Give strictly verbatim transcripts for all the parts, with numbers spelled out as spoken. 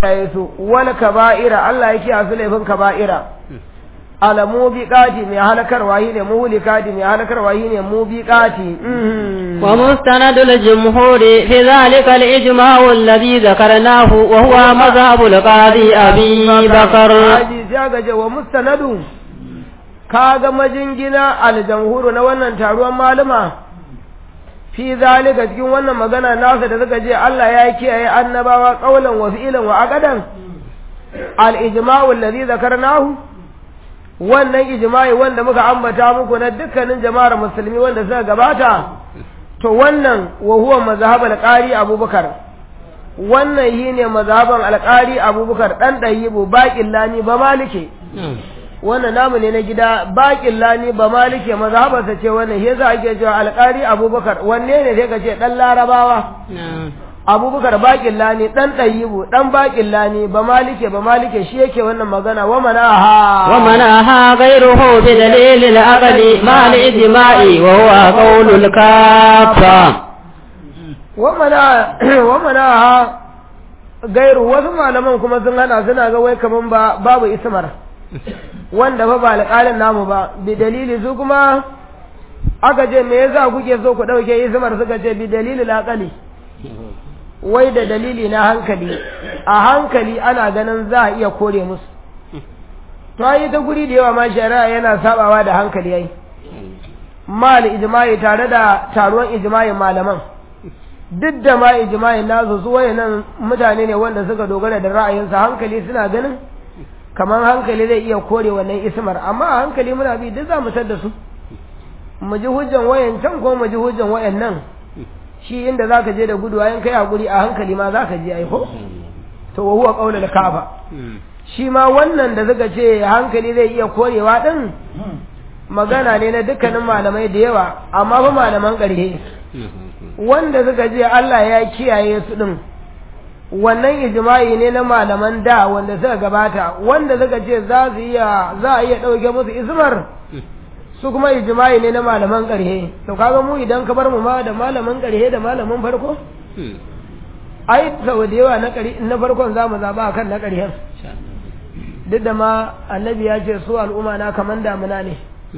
kiyaye su wal kaba'ira Allah ya kiyaye su laifin kaba'ira alamu biqati mai halakarwa ne muhlikati mai halakarwa ne mubiqati wa mustanadul jumhuri fi zalika al-ijma' alladhi dhakarnahu wa huwa madhhabul qadi abi bakr haji jaga wa mustanadu kaga majingina al-jumhur na wannan taruwan maluma fi zalika cikin wannan magana nasa da suka je Allah ya kiyaye annabawa qaulan wa fi'lan wa aqadan al-ijma' alladhi dhakarnahu wannan ijma'i wanda muka ambata muku na dukkanin jama'ar musulmi wanda suka gabata to wannan wa huwa mazhabul qari abubakar wannan shine mazhaban alqari abubakar dan dayyibu baqil lani ba malike wannan namu ne na gida baqil lani ba malike mazhabarsa ce wannan shi yasa ake cewa alqari abubakar wanne ne sai ka ce dan larabawa abubakar baƙin lani ɗan ɗayyibu ɗan baƙin lani ba malike ba malike shi yake wannan magana wa manaha wa manaha ghayruhu bi dalil al-aqli ma al-ijma'i wa huwa qawlul kafa wa mana wa manaha gairu wasu malaman kuma sun hana suna ga wai kaman ba babu ismar wanda fa ba alƙalin namu ba bi dalili su kuma aka ce me yasa kuke so ku dauke ismar suka ce bi dalilil aqli wai da dalili na hankali a hankali ana ganin za a iya kore musu to yi ta guri da yawa ma shari'a yana sabawa da hankali yayi mal ijma'i tare da taruwan ijma'i malaman duk da ma ijma'i nasu su wayannan mutane ne wanda suka dogara da ra'ayinsa hankali suna ganin kamar hankali zai iya kore wannan ismar amma a hankali muna bi duk za mu tar da su mu ji hujjan wayan can ko mu ji hujjan wayan nan shi inda zaka je da gudu ayin kai hakuri a hankali ma zaka je ai ko to huwa qaulul kafa shi ma wannan da suka ce hankali zai iya korewa din magana ne na dukkanin malamai da yawa amma fa malaman ƙarhe wanda suka ce Allah ya kiyaye su din wannan ijma'i ne na malaman da wanda suka gabata wanda suka ce za su iya za a iya dauke musu ismar su kuma ijma'i ne na malaman ƙarhe to kaga mu idan ka bar mu ma da malaman ƙarhe da malaman farko ai sau da yawa na ƙari na farkon za mu zaɓa akan na ƙarhen duk da ma annabi ya ce su al'umma na kaman damuna ne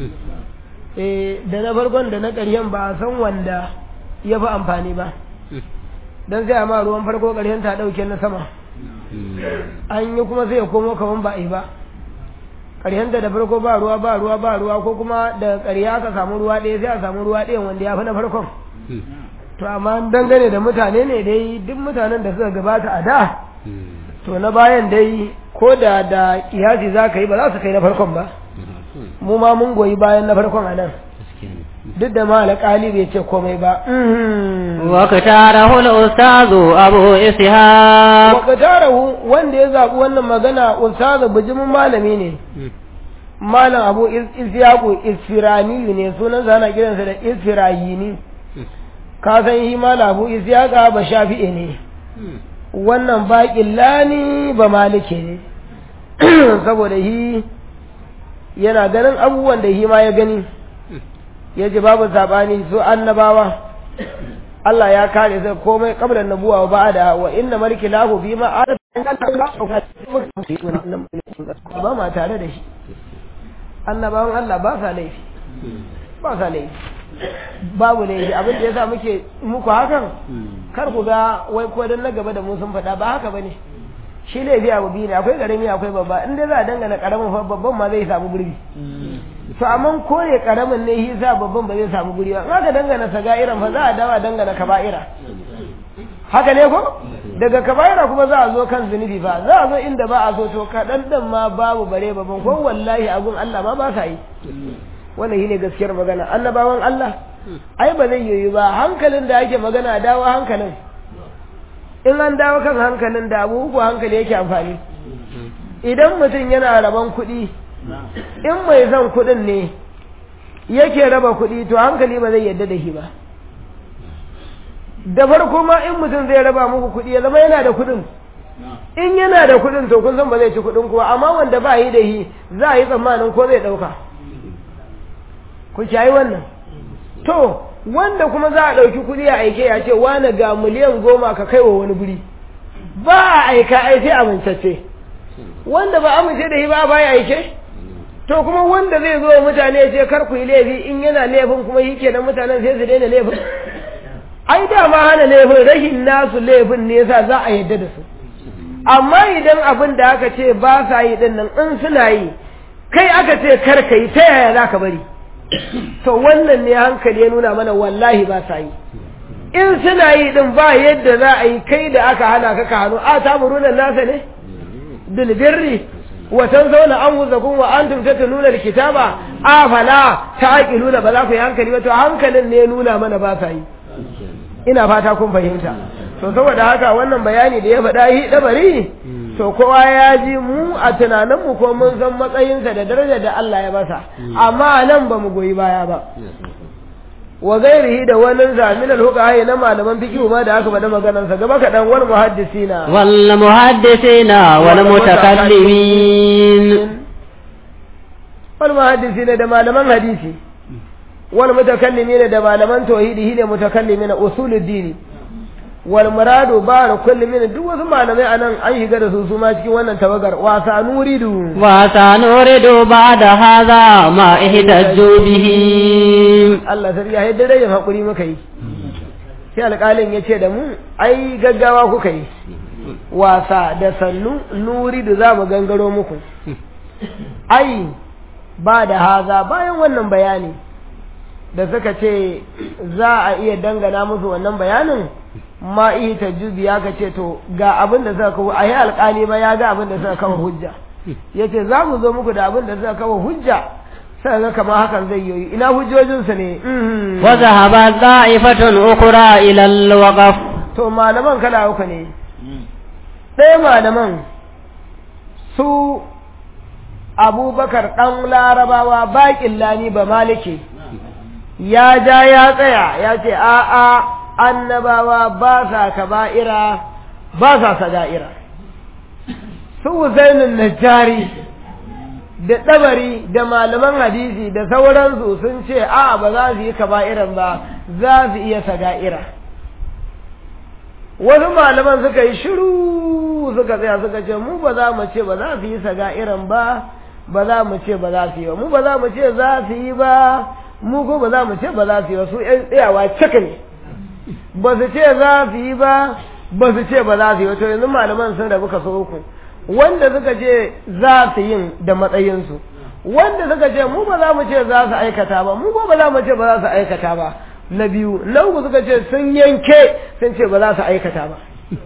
eh da na farkon da na ƙarhen ba a san wanda ya fi amfani ba don sai amma ruwan farko ƙarhen ta ɗauke na sama an yi kuma sai ya komo kaman ba a yi ba ƙaryanta da farko ba ruwa ba ruwa ba ruwa ko kuma da ƙarya aka samu ruwa ɗaya sai a samu ruwa ɗaya wanda ya fi na farkon to amma dangane da mutane ne dai duk mutanen da suka gabata a da to na bayan dai ko da da kiyasi za ka yi ba za su kai na farkon ba mu ma mun goyi bayan na farkon a nan duk da ma alƙali bai ce komai ba wa katarahu al-ustazu abu ishaq wa katarahu wanda ya zabi wannan magana ustazu bijimin malami ne malam abu ishaq isfirani ne sunan sa ana kiransa da isfirayini ka san shi malam abu ishaq ba shafi'i ne wannan baƙin lani ba malike ne saboda shi yana ganin abubuwan da shi ma ya gani ya ce babu sabani su annabawa Allah ya kare sai komai kabla nabuwa wa ba'da wa inna maliki lahu fi ma ba ma tare da shi annabawan Allah ba sa laifi ba sa laifi babu laifi abin da yasa muke muku hakan kar ku ga wai ko dan na gaba da mu sun faɗa ba haka bane shi laifi abu biyu ne akwai karami akwai babba in dai za a dangana karamin fa babban ma zai samu gurbi to amma kore karamin ne shi sa babban ba zai samu guri ba in aka dangana saga'iran fa za a dawa dangana kaba'ira haka ne ko daga kaba'ira kuma za a zo kan zunubi fa za a zo inda ba a so to kaɗan ɗan ma babu bare babban ko wallahi abun Allah ma ba sa yi wannan shine gaskiyar magana annabawan Allah ai ba zai yiwu ba hankalin da ake magana dawo hankalin in an dawo kan hankalin da abu uku hankali yake amfani idan mutum yana raban kuɗi in mai son kuɗin ne yake raba kuɗi to hankali ba zai yadda da shi ba da farko ma in mutum zai raba muku kuɗi ya zama yana da kuɗin in yana da kuɗin to kun san ba zai ci kuɗin kuwa amma wanda ba yi da shi za a yi tsammanin ko zai ɗauka ku shayi wannan to wanda kuma za a ɗauki kuɗi a aike ya ce wani ga miliyan goma ka kai wa wani guri ba a aika ai sai amintacce wanda ba amince da shi ba ba ya aike to kuma wanda zai zo mutane ya ce kar ku yi laifi in yana laifin kuma yi kenan mutanen sai su daina laifin ai dama hana laifin rahin nasu laifin ne yasa za a yadda da su amma idan abin da aka ce ba sa yi din nan in suna yi kai aka ce kar ka yi ta yaya za ka bari to wannan ne hankali ya nuna mana wallahi ba sa yi in suna yi din ba yadda za a yi kai da aka hana ka ka hannu a ta murunan nasa ne bil birri wa tanzawna anfusakum wa antum tatluna alkitaba afala taqiluna ba za ku yi hankali ba to hankalin ne ya nuna mana ba sa yi ina fata kun fahimta to saboda haka wannan bayani da ya faɗa yi dabari to kowa ya ji mu a tunaninmu ko mun san matsayinsa da darajar da Allah ya masa amma nan ba mu goyi baya ba wa gairihi da wani zamin al-huqaha na malaman fiqh ma da aka bada maganar sa gaba kadan wal muhaddisina wal muhaddisina wal mutakallimin wal muhaddisina da malaman hadisi wal mutakallimin da malaman tauhidi ne mutakallimin usuluddin wal muradu ba kullu min duk wasu malamai anan an shiga da su su ma cikin wannan tawagar wa sanuridu wa sanuridu ba'da hadha ma ihtaju bihi Allah sai ya haddare yin hakuri muka yi sai alƙalin yace da mu ai gaggawa kuka yi wasa da sannu nuridu za mu gangaro muku ai ba da haza bayan wannan bayani da suka ce za a iya dangana musu wannan bayanin ma iya tajjubi ya ka ce to ga abin da suka kawo a yi alƙali ba ya ga abin da suka kawo hujja ya ce za mu zo muku da abin da suka kawo hujja sai ga kama hakan zai yi ina hujjojinsu ne wa zahaba da'ifatun ukra ila al-waqf to malaman kala uku ne ɗaya malaman su abubakar ɗan larabawa baƙin lani ba maliki ya ja ya tsaya ya ce a'a annabawa ba sa kaba'ira ba sa sada'ira su husainin najjari da ɗabari da malaman hadisi da sauransu sun ce a'a ba za su yi kaba'iran ba za su iya sada'ira wasu malaman suka yi shiru suka tsaya suka ce mu ba za mu ce ba za su yi saga'iran ba ba za mu ce ba za su yi ba mu ba za mu ce za su yi ba mu ko ba za mu ce ba za su yi ba su ƴan tsayawa cika ne ba su ce za su yi ba ba su ce ba za su yi ba to yanzu malaman sun rabu kaso uku wanda suka ce za su yin da matsayinsu wanda suka ce mu ba za mu ce za su aikata ba mu ko ba za mu ce ba za su aikata ba na biyu na uku suka ce sun yanke sun ce ba za su aikata ba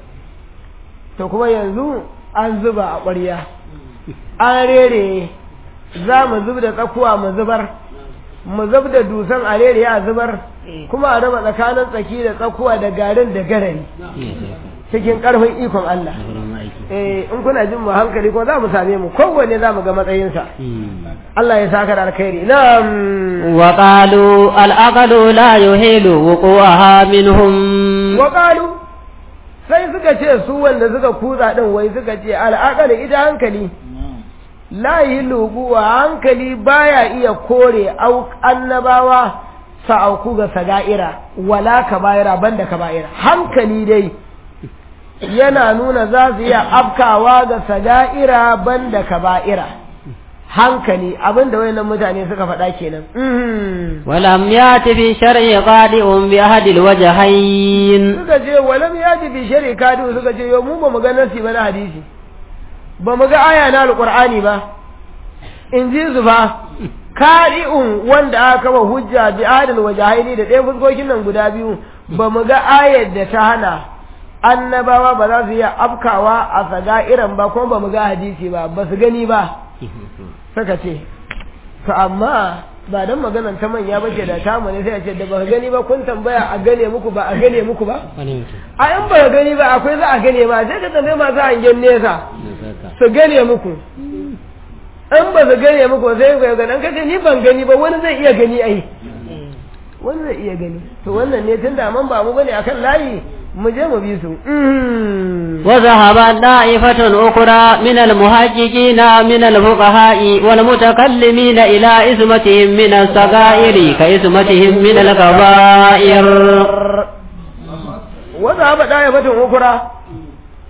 to kuma yanzu an zuba a ƙwarya an rere za mu zub da tsakuwa mu zubar mu zub da dusan a rere a zubar kuma a raba tsakanin tsaki da tsakuwa da garin da garari cikin ƙarfin ikon Allah eh in kuna jin mu hankali ko za mu same mu kowanne za mu ga matsayinsa Allah ya saka da alkhairi na'am wa qalu al-aqlu la yuhilu wuqu'aha minhum wa qalu sai suka ce su wanda suka kutsa din wai suka ce al-aqlu ita hankali la yuhilu wuqu'aha hankali baya iya kore au annabawa sa'auku ga saga'ira wala kaba'ira banda kaba'ira hankali dai yana nuna za su iya afkawa ga saga'ira banda kaba'ira hankali abinda wayannan mutane suka faɗa kenan walam yati fi shar'i qadi'un bi ahadil wajhayn suka ce walam yati fi shar'i qadi'un suka ce yo mu ba mu ga nasi ba na hadisi ba mu ga aya na alqur'ani ba in ji su fa qadi'un wanda aka kawo hujja bi ahadil wajhayn da ɗaya fuskokin nan guda biyu ba mu ga ayar da ta hana annabawa ba za su iya afkawa a saga'iran ba kuma ba mu ga hadisi ba ba su gani ba suka ce to amma ba dan maganar ta manya ba ce da ta mu ne sai a ce da ba gani ba kun tambaya a gane muku ba a gane muku ba a in ba gani ba akwai za a gane ba sai ka tambaye masu hangen nesa su gane muku in ba su gane muku sai ku ga dan kace ni ban gani ba wani zai iya gani ai wani zai iya gani to wannan ne tunda man ba mu bane akan layi mu je mu bi su wa zahaba da'ifatun ukra min al-muhaqqiqin min al-fuqaha'i wal mutakallimin ila ismatihim min as-saga'iri ka ismatihim min al-kaba'ir wa zahaba da'ifatun ukra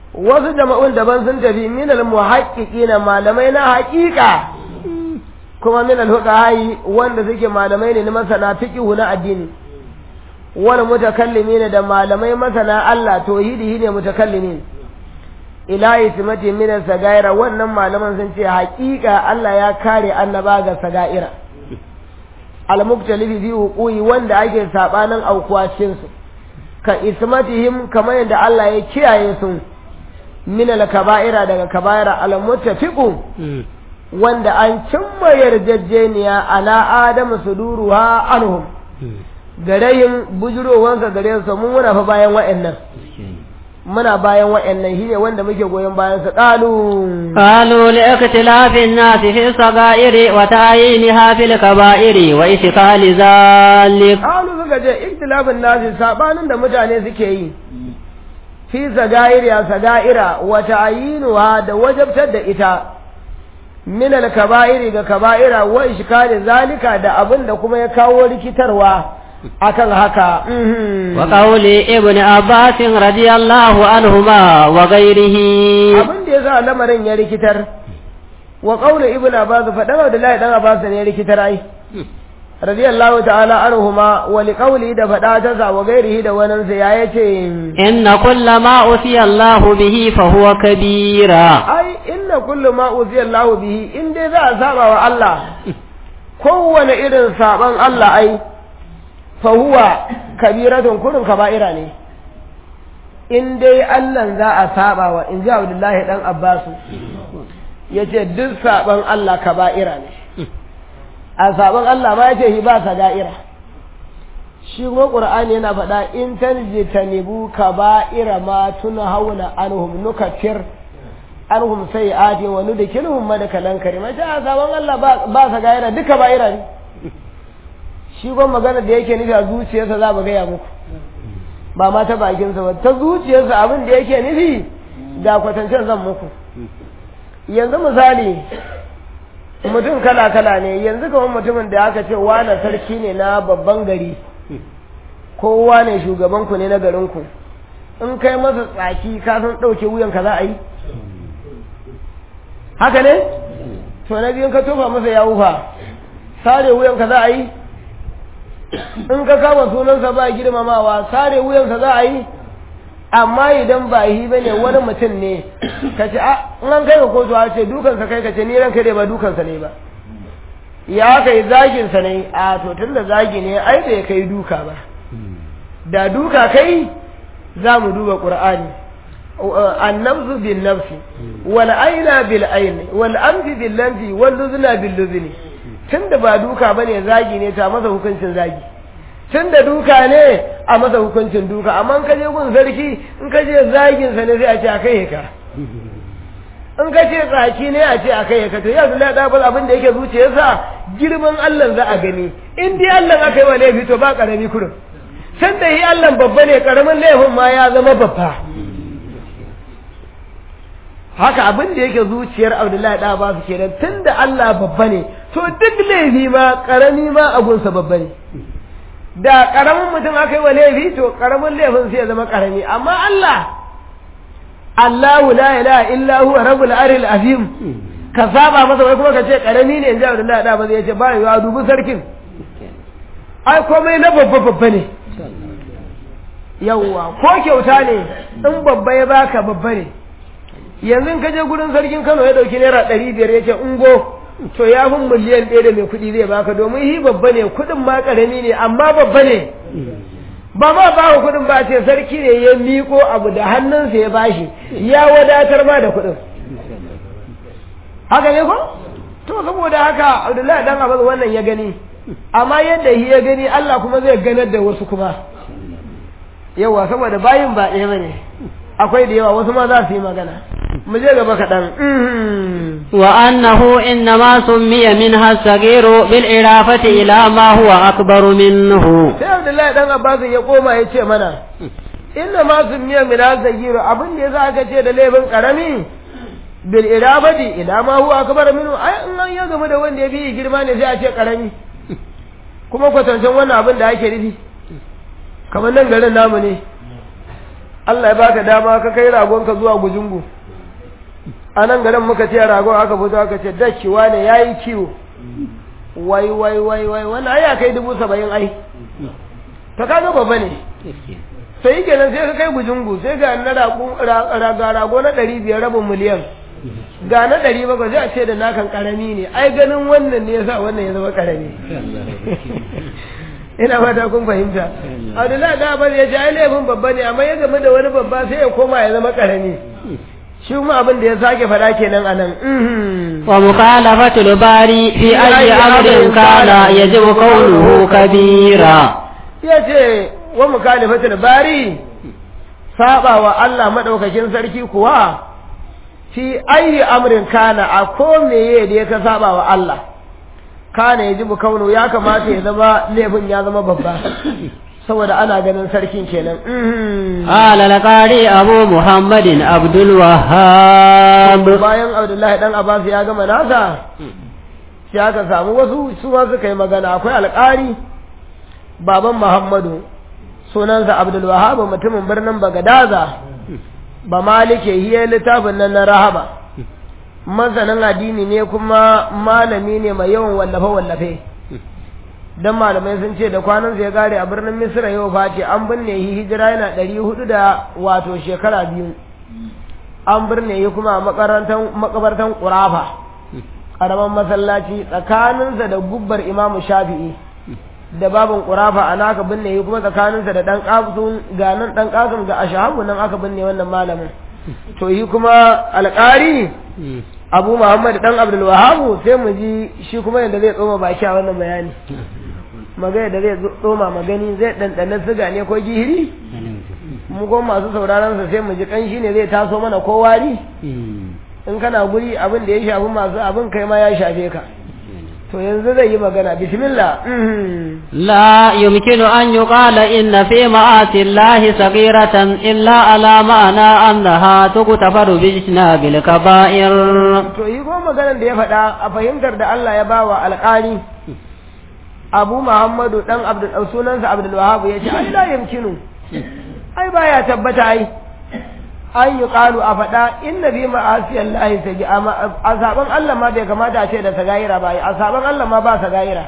wasu jama'un daban sun tafi min al-muhaqqiqina malamai na haƙiƙa kuma min al-fuqaha wanda suke malamai ne na masana fiqhu na addini wal mutakallimin da malamai masana Allah tauhidi ne mutakallimin ila ismati min al-sagaira wannan malaman sun ce haƙiƙa Allah ya kare annaba ga sagaira al-muktalifi fi huquqi wanda ake sabanin aukuwa cikin su ka ismatihim kamar yadda Allah ya kiyaye su min al-kaba'ira daga kaba'ira al-muttafiqu wanda an cimma yarjejeniya ala adamu suduruha anhum garayin bujurowansa gare su mun muna fa bayan wa'annan muna bayan wa'annan shine wanda muke goyon bayan su qalu qalu li ikhtilafin nas fi sagairi wa ta'yinha fil kaba'iri wa ishqali zalik qalu suka je ikhtilafin nas sabanin da mutane suke yi fi sagairi ya sagaira wa ta'yinuha da wajabtar da ita min al kaba'iri ga kaba'ira wa ishqali zalika da abin da kuma ya kawo rikitarwa akan haka wa qawli ibn abbas radiyallahu anhuma wa ghayrihi abin da yasa lamarin ya rikitar wa qawli ibn abbas fadan Abdullahi dan Abbas ne ya rikitar ai radiyallahu ta'ala anhuma wa li qawli da fada ta sa wa ghayrihi da wannan sai ya yace inna kullama usiya Allah bihi fa huwa kabira ai inna kullu ma usiya Allah bihi in dai za a saba wa Allah kowane irin saban Allah ai fahuwa kabiratun kurin kaba'ira ne in dai Allah za a saba wa in ji Abdullahi dan Abbas yace duk saban Allah kaba'ira ne a saban Allah ma yace hi ba saga'ira shi kuma Qur'ani yana faɗa in tanjitanibu kaba'ira ma tunhauna anhum nukaffir anhum sayi'ati wa nudkhiluhum madkalan karima ta saban Allah ba ba saga'ira duka kaba'ira ne shi gwan magana da yake nufi a zuciyarsa za mu gaya muku ba ma ta bakinsa ba ta zuciyarsa abin da yake nufi da kwatancen zan muku yanzu misali mutum kala-kala ne yanzu kamar mutumin da aka ce wane sarki ne na babban gari ko wane shugabanku ne na garinku in kai masa tsaki ka san ɗauke wuyanka za a yi haka ne to na biyun ka tofa masa ya wufa sare wuyanka za a yi in ka kama sunansa ba girmamawa sare wuyansa za a yi amma idan ba yi ba ne wani mutum ne ka ce a an kai ka kotu a ce dukansa kai ka ce ni ranka dai ba dukansa ne ba ya kai zaginsa ne a to tun da zagi ne ai da ya kai duka ba da duka kai za mu duba ƙur'ani annabzu bin nafsi wal aina bil aini wal amfi bil lamfi wal luzna bil luzni tunda ba duka bane zagi ne ta masa hukuncin zagi tunda duka ne a masa hukuncin duka amma in kaje gun sarki in kaje zagin sa ne sai a ce akai ka in kace tsaki ne a ce akai ka to yanzu na da bal abin da yake zuciyarsa girman Allah za a gani in dai Allah aka yi wa laifi to ba karami kurin tunda yi Allah babba ne karamin laifin ma ya zama babba haka abin da yake zuciyar Abdullahi da ba su kenan tunda Allah babba ne to duk laifi ma karami ma abunsa babba ne da karamin mutum aka yi wa laifi to karamin laifin sai ya zama karami amma Allah Allahu la ilaha illa huwa rabbul aril azim ka saba masa wai kuma ka ce karami ne inji Abdullahi da ba zai ce ba ya dubi sarkin ai komai na babba babba ne yawwa ko kyauta ne in babba ya baka babba ne yanzu ka je gurin sarkin Kano ya dauki naira ɗari biyar ya ce ungo to ya fi miliyan ɗaya da mai kuɗi zai baka domin shi babba ne kuɗin ma ƙarami ne amma babba ne ba ma ba ka kuɗin ba ce sarki ne ya miko abu da hannunsa ya bashi ya wadatar ma da kuɗin haka ne ko to saboda haka Abdullahi dan Abbas wannan ya gani amma yadda shi ya gani Allah kuma zai ganar da wasu kuma yawa saboda bayin ba ɗaya bane akwai da yawa wasu ma za su yi magana mu je gaba kaɗan wa annahu innama summiya minha as-saghiru bil irafati ila ma huwa akbaru minhu sai Abdullahi dan Abbas ya koma ya ce mana innama summiya min as-saghiru abin da yasa aka ce da laifin karami bil irafati ila ma huwa akbaru minhu ai in an ya gama da wanda ya bi girma ne sai a ce karami kuma kwatancin wannan abin da ake nufi kamar nan garin namu ne Allah ya baka dama ka kai ragon ka zuwa gujungu a nan garin muka ce ragon aka fito aka ce dakiwa ne yayi kiwo wai wai wai wai wannan ai ya kai dubu saba'in ai ta kaga babba ne sai kenan sai ka kai gujungu sai ga na rago rago na ɗari biyar rabin miliyan ga na ɗari bakwai sai a ce da nakan karami ne ai ganin wannan ne yasa wannan ya zama karami ina fata kun fahimta Abdullahi da Abbas ya ce ai laifin babba ne amma ya game da wani babba sai ya koma ya zama karami shi kuma abin da ya sake faɗa kenan anan wa mukhalafatul bari fi ayyi amrin kana yajibu qawluhu kabira yace wa mukhalafatul bari saba wa Allah madaukakin sarki kuwa fi ayyi amrin kana a ko meye da ya ka saba wa Allah kana yajibu qawluhu ya kamata ya zama laifin ya zama babba saboda ana ganin sarkin kenan ala laqari abu muhammadin abdul wahhab bayan abdullahi dan abbas ya gama nasa sai aka samu wasu su ma suka yi magana akwai alƙari baban muhammadu sunansa abdul wahhab mutumin birnin bagadaza ba malike hiya littafin nan na rahaba masanin addini ne kuma malami ne mai yawan wallafe wallafe dan malamai sun ce da kwanan ya gare a birnin Misra yau face an binne shi hijira yana ɗari hudu da wato shekara biyu an binne shi kuma a makarantan makabartan Qurafa karaman masallaci tsakaninsa da gubbar Imam Shafi'i da babin Qurafa ana aka binne shi kuma tsakaninsa da dan Qasim ga nan dan Qasim ga Ashabu nan aka binne wannan malamin to shi kuma alƙari Abu Muhammad dan Abdul Wahhab sai mu ji shi kuma yanda zai tsoma baki a wannan bayani magana da zai tsoma magani zai dandana siga ne ko gihiri mu go masu sauraron sa sai mu ji kanshi ne zai taso mana ko wari in kana guri abin da ya shafi masu abin kai ma ya shafe ka to yanzu zai yi magana bismillah la yumkinu an yuqala inna fi ma'ati llahi saghiratan illa ala ma'ana annaha tughtafaru bi ijtinabil kaba'ir to yi ko maganar da ya faɗa a fahimtar da Allah ya bawa alƙali Abu Muhammadu dan Abdul sunansa Abdul Wahhab yace ai la yumkinu ai baya tabbata ai an yi ƙalu a faɗa inna bi ma'asiyar lahi sagi a saɓon Allah ma bai kamata a ce da sagayira ba a saɓon Allah ma ba sagayira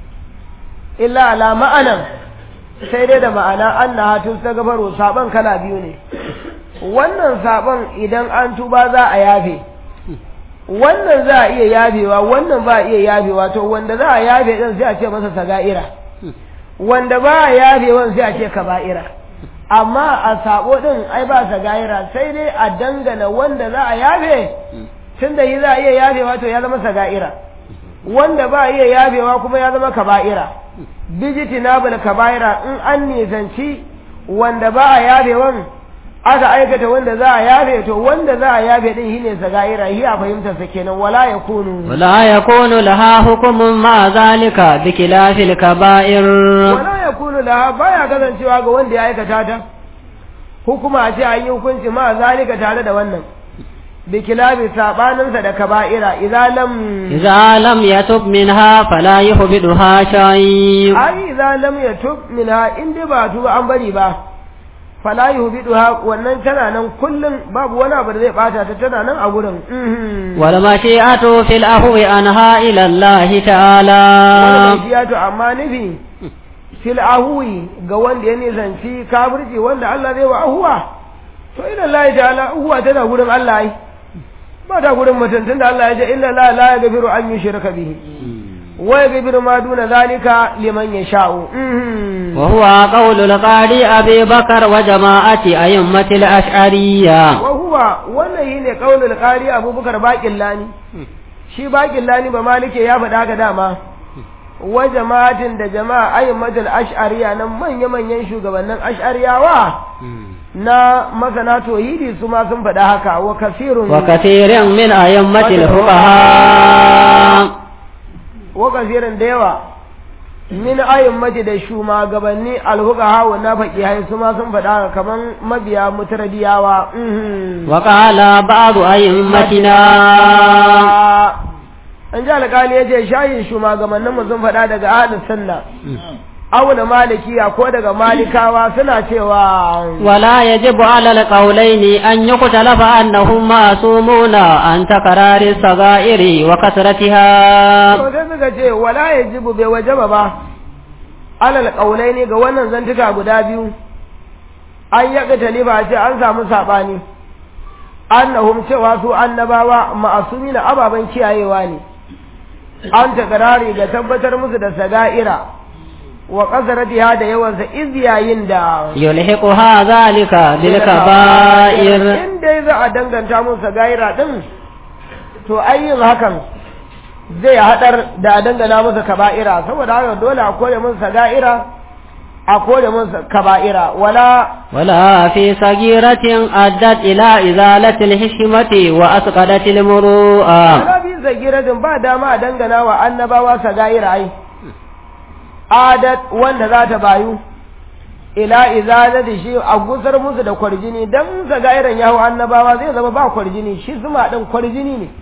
illa ala ma'anan sai dai da ma'ana an na hatu ta gabaro saɓon kala biyu ne wannan saɓon idan an tuba za a yafe wannan za a iya yafewa wannan ba a iya yafewa to wanda za a yafe ɗin sai a ce masa sagayira wanda ba a yafewan sai a ce kaba'ira amma a sabo din ai ba sa gaira sai dai a dangana wanda za a yafe tunda yi za a iya yafewa to ya zama sagaira wanda ba a iya yafewa kuma ya zama kaba'ira bijitinabul kaba'ira in an nisanci wanda ba a yafewan aka aikata wanda za a yafe to wanda za a yafe din shine sagaira shi a fahimtar sa kenan wala yakunu wala yakunu laha hukumun ma zalika bi khilafil kaba'ir wala yakunu laha baya kasancewa ga wanda ya aikata ta hukuma ce an yi hukunci ma zalika tare da wannan bi khilafi sabanin sa da kaba'ira idza lam idza lam yatub minha fala yuhbiduha shay ai idza lam yatub minha inda ba tuba an bari ba fala yuhbiduha wannan tana nan kullun babu wani abu da zai bata ta tana nan a gurin wala mashi'atu fil ahwi anha ila Allah ta'ala wala mashi'atu amma nabi fil ahwi ga wanda ya nisanci kafirci wanda Allah zai wa ahwa to ila Allah ta'ala ahwa tana gurin Allah ai ba ta gurin mutum tunda Allah ya ce illa la la yaghfiru an yushraka bihi wa yaghfiru ma duna zalika liman yasha'u وهو قول القاضي أبي بكر وجماعة أئمة الأشعرية وهو wannan قول القاضي أبو بكر باقلاني shi baƙillani ba malike ya faɗa ga dama wa jama'atin da jama'a ayyumatul ash'ariya nan manya manyan shugabannin ash'ariyawa na masana tauhidi su ma sun faɗa haka wa kasirun wa kasirin min ayyumatil fuqaha wa kasirin da yawa min ayyummati da shugabanni alfuqaha wa nafaqihai su ma sun faɗa kaman mabiya mutaradiyawa wa qala ba'du ayyummatina an ji alƙali yace shayin shugabannin mu sun faɗa daga ahlus sunna auna malikiya ko daga malikawa suna cewa ولا يجب على القولين أن يختلف أنهم معصومون عن تكرار الصغائر وكثرتها. to sai suka ce wala yajibu bai wajaba ba alal qaulaini ga wannan zantuka guda biyu an yaga taliba ce an samu sabani annahum cewa su annabawa ma'asumina ababan kiyayewa ne an takarari ga tabbatar musu da saga'ira wa qasaratiha da yawan sa izyayin da يلحقها ذلك بالكبائر. in dai za a danganta musu saga'ira din to ayyin hakan zai hadar da a dangana musu kaba'ira saboda haka dole a kore musu saga'ira a kore musu kaba'ira wala ولا في صغيرة أدت إلى إزالة الحشمة وأسقطت المروءة. wala bi sagiratin ba dama a dangana wa annabawa saga'ira ai adat wanda za ta bayu ila izalati shi a gusar musu da kwarjini dan saga'iran yahu annabawa zai zama ba kwarjini shi zuma din kwarjini ne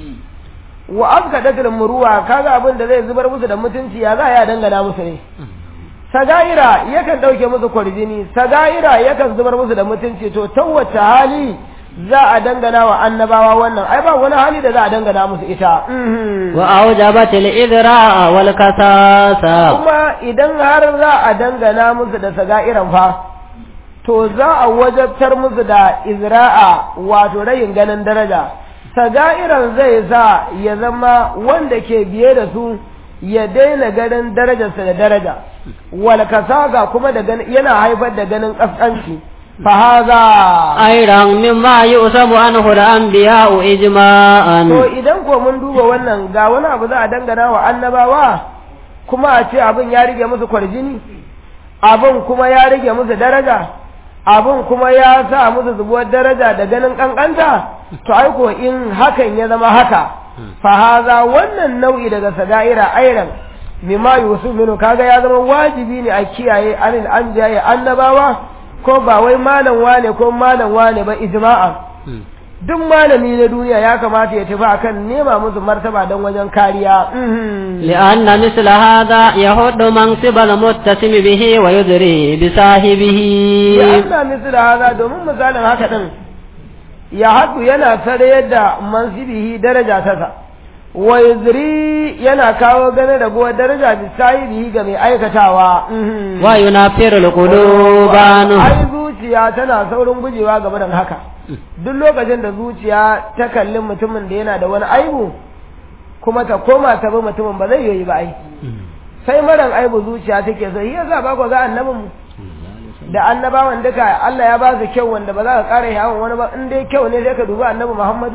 wa azkadatul muruwa kaga abin da zai zubar musu da mutunci ya za ya dangana musu ne saga'ira yakan dauke musu kwarjini saga'ira yakan zubar musu da mutunci to ta wace hali za a dangana wa annabawa wannan ai ba wani hali da za a dangana musu ita wa aujabat al-idra'a wal kasasa. kuma idan har za a dangana musu da saga'iran fa to za a wajabtar musu da izra'a wato rayin ganin daraja saga'iran zai sa ya zama wanda ke biye da su ya daina ganin darajarsa da daraja wal kasasa kuma da yana haifar da ganin kaskanci fa haza ayran mimma yusabu anhu al-anbiya'u ijma'an. to idan ko mun duba wannan ga wani abu za a dangana wa annabawa kuma a ce abin ya rige musu kwarjini abin kuma ya rige musu daraja abin kuma ya sa musu zubuwar daraja da ganin kankanta to ai ko in hakan ya zama haka fa haza wannan nau'i daga sagaira ayran mimma yusuf minu kaga ya zama wajibi ne a kiyaye anil anbiya annabawa ko ba wai malam wane ko malam wane ba ijma'a duk malami na duniya ya kamata ya tafi akan nema musu martaba don wajen kariya li'anna misla hadha yahuddu mansibal muttasim bihi wa yudri bi sahibihi. li'anna misla hadha domin misalin haka din ya hadu yana sare yadda mansibihi daraja ta wa yudri yana kawo gane da gowa daraja bi sahibihi ga mai aikatawa wa yunafiru al-quluban. ai zuciya tana saurin gujewa game da haka duk lokacin da zuciya ta kalli mutumin da yana da wani aibu kuma ta koma ta bi mutumin ba zai yi ba ai sai maran aibu zuciya take so yasa ba ko ga annabin mu da annabawan duka Allah ya ba su kyau wanda ba za ka ƙara yawon wani ba in dai kyau ne sai ka dubi annabi Muhammad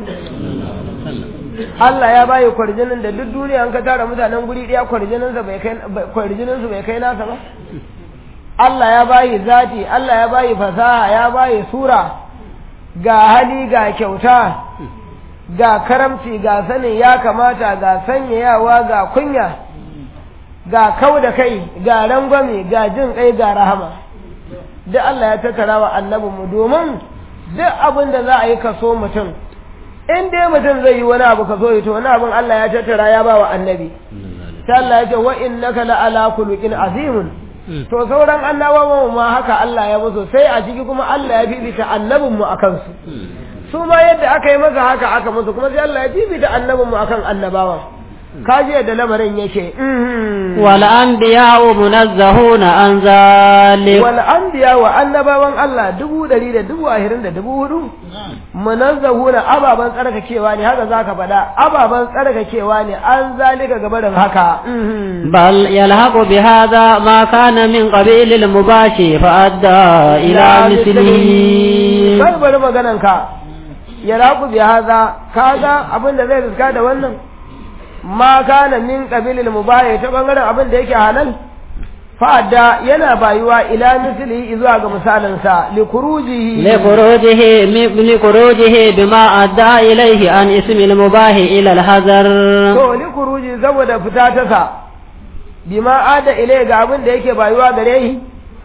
Allah ya bayi kwarjinin da duk duniya an ka tara mutanen guri ɗaya kwarjinin sa bai kai kwarjinin su bai kai nasa ba Allah ya bayi zati Allah ya bayi fasaha ya bayi sura ga hali ga kyauta ga karamci ga sanin ya kamata ga sanyayawa ga kunya ga kau da kai ga rangwame ga jin kai ga rahama duk Allah ya tattara wa annabinmu domin duk abin da za a yi kaso mutum in dai mutum zai yi wani abu kaso yi to wani abin Allah ya tattara ya ba wa annabi sai Allah ya ce wa innaka la ala khuluqin azimun to sauran annabawan ma haka Allah ya musu sai a ciki kuma Allah ya bibita annabinmu akan su su ma yadda aka yi masa haka aka musu kuma sai Allah ya bibita annabinmu akan annabawan kaji yadda lamarin yake wal anbiya'u munazzahuna an zalik. wal anbiya wa annabawan Allah dubu dari da dubu ahirin da dubu hudu munazzahuna ababan tsarkakewa ne haka zaka faɗa ababan tsarkakewa ne an zalika gabarin haka bal yalhaqu bi hadha ma kana min qabil al mubashi fa adda ila mislihi. sai bari maganan ka yalhaqu bi hadha kaga abinda zai riska da wannan ma kana min qabilil mubahi ta bangaren abin da yake halal fa'ada yana bayuwa ila misli zuwa ga misalin sa li khurujihi li khurujihi min khurujihi bima adda ilayhi an ismi al mubahi ila al hazar. to li khuruji saboda fita ta sa bima ada ilai ga abin da yake bayuwa gare shi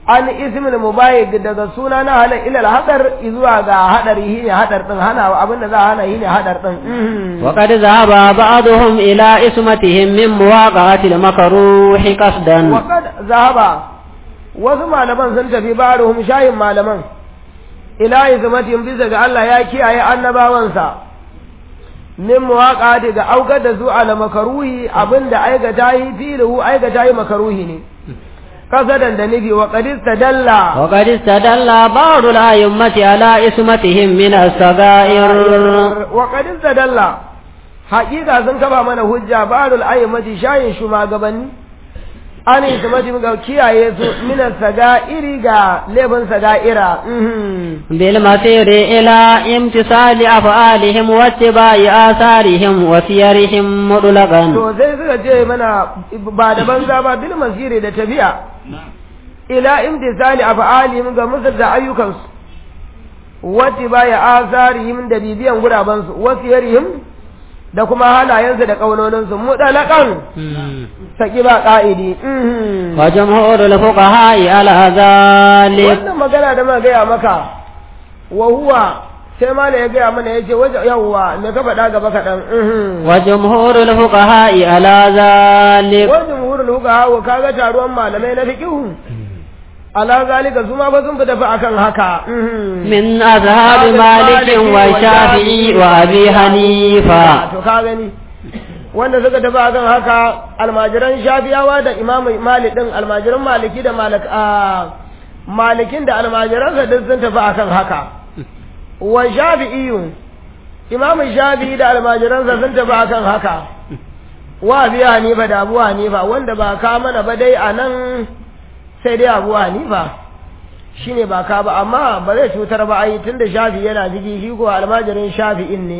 an ismul mubayyin daga suna na halal ila al-hadar zuwa ga hadari shine hadar din hana abinda za a hana shine hadar din wa qad zahaba ba'dhum ila ismatihim min muwaqa'ati al-makruh qasdan wa qad zahaba wasu malaman sun tafi ba'dhum shayin malaman ila ismatihim bisa ga Allah ya kiyaye annabawansa min muwaqa'ati ga aukar da su ala makruhi abinda aikata yi filu aikata yi makruhi ne قصدا دنبي وقد استدل وقد استدل بعض الأئمة على اسمتهم من الصغائر وقد استدل حقيقة سنكبا من هجة بعض الأئمة شاين شما قبني أن اسمتهم قال كيا يسو من الصغائر قال لبن صغائر بالمسير إلى امتصال أفعالهم واتباع آثارهم وسيرهم مطلقا to sai suka ce mana ba da banza ba bil masiri da tafiya ila imtisali af'alihim ga musu da ayyukansu wati baya asarihim da bibiyan gurabansu wasiyarihim da kuma halayensu da kaunoninsu mudalakan saki ba ka'idi wa jamhurul fuqaha ala zalik wannan magana da muka gaya maka wa huwa sai ma ya gaya mana yace waje yawwa ne ka faɗa gaba kaɗan wa jamhurul fuqaha ala zalik wa jamhurul fuqaha wa kaga taruwan malamai na fiqhu ala zalika su ma ba sun fita fa akan haka min azhab malik wa shafi'i wa abi hanifa to ka gani wanda suka tafi akan haka almajiran shafi'awa da imam malik din almajiran maliki da malik a malikin da almajiran sa duk sun tafi akan haka wa shafi'i imam shafi'i da almajiran sa sun tafi akan haka wa abi hanifa da abu hanifa wanda ba ka mana ba dai anan sai dai abu hanifa shine ba ka ba amma ba zai cutar ba ai tunda shafi yana jigi shi ko almajirin shafi'in ne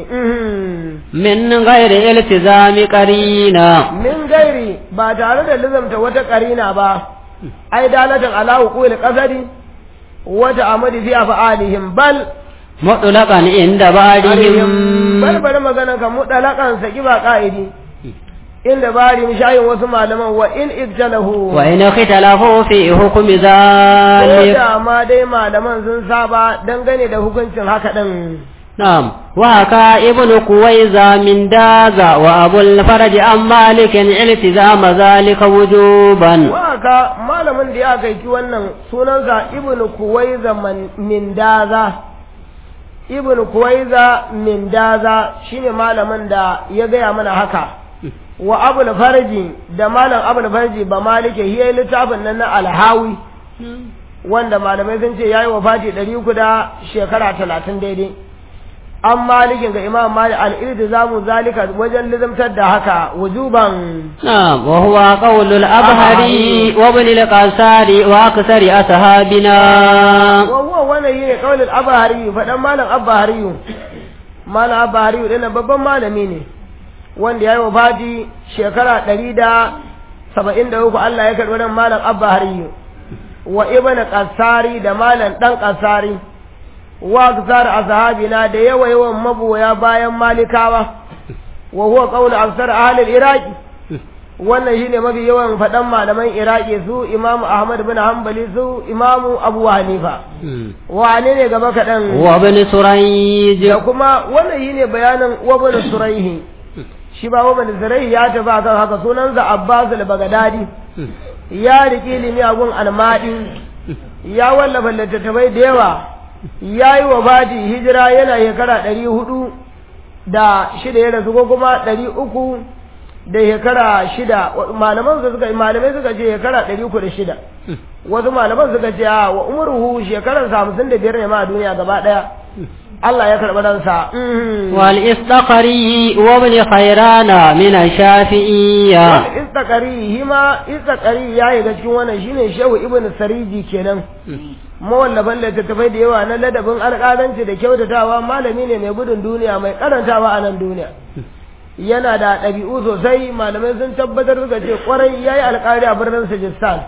min ghairi iltizami qarina min gairi ba tare da lizamta wata qarina ba ai dalatan ala huqul qadari wata amadi fi afalihim bal mutlaqan inda ba'dihim bal bal magana ka mutlaqan saki ba qaidi inda bari mishayin wasu malaman wa in ibtalahu wa in khitalafu fi hukmi zalik da ma dai malaman sun saba dangane da hukuncin haka din na'am wa ka ibnu kuwaiza min daga wa abul faraj an malik iltizam zalika wujuban wa ka malamin da ya kai wannan sunansa ibnu kuwaiza min daga ibnu kuwaiza min daga shine malamin da ya gaya mana haka wa abul farji da malam abul farji ba malike hiya littafin nan na alhawi wanda malamai sun ce yayi wafati ɗari uku da shekara talatin daidai an malikin ga imam malik al-iltizamu zalika wajen lizamtar da haka wujuban na'am wa huwa qawlul abhari wa ibn al-qasari wa aksari ashabina wa huwa wannan yine qawlul abhari fadan malam abhari malam abhari din babban malami ne wanda ya yi wa fati shekara ɗari da saba'in da uku Allah ya karɓi nan malam abba hariyu wa ibn qasari da malam ɗan qasari wa qasar ashabina da yawa yawan maboya bayan malikawa wa huwa qawl aksar ahli al-iraqi wannan shine mafi yawan faɗan malaman iraqi su imamu ahmad bin hanbali su imamu abu hanifa wa ne gaba kaɗan wa ibn surayj da kuma wannan shine bayanin wa ibn surayh shi ba wani zirai ya tafi akan haka sunansa Abbas al-Baghdadi ya riki ilimi a gun almadi ya wallafa littattafai da yawa ya yi wa fati hijira yana shekara ɗari hudu da shida ya rasu ko kuma ɗari uku da shekara shida malaman suka malamai suka ce shekara ɗari uku da shida wasu malaman suka ce a wa umruhu shekarar hamsin da biyar ne ma a duniya gaba ɗaya Allah ya karɓi ransa. Wal istaqari wa ibn khairana min ash-shafi'iyya. Wal istaqari hima istaqari yayi ga cikin wannan shine Shehu Ibn Sariji kenan. Mawallafan littattafai da yawa na ladabin alƙalanci da kyautatawa malami ne mai gudun duniya mai karantawa a nan duniya. Yana da ɗabi'u sosai malamai sun tabbatar suka ce kwarai yayi alƙari a birnin Sajistan.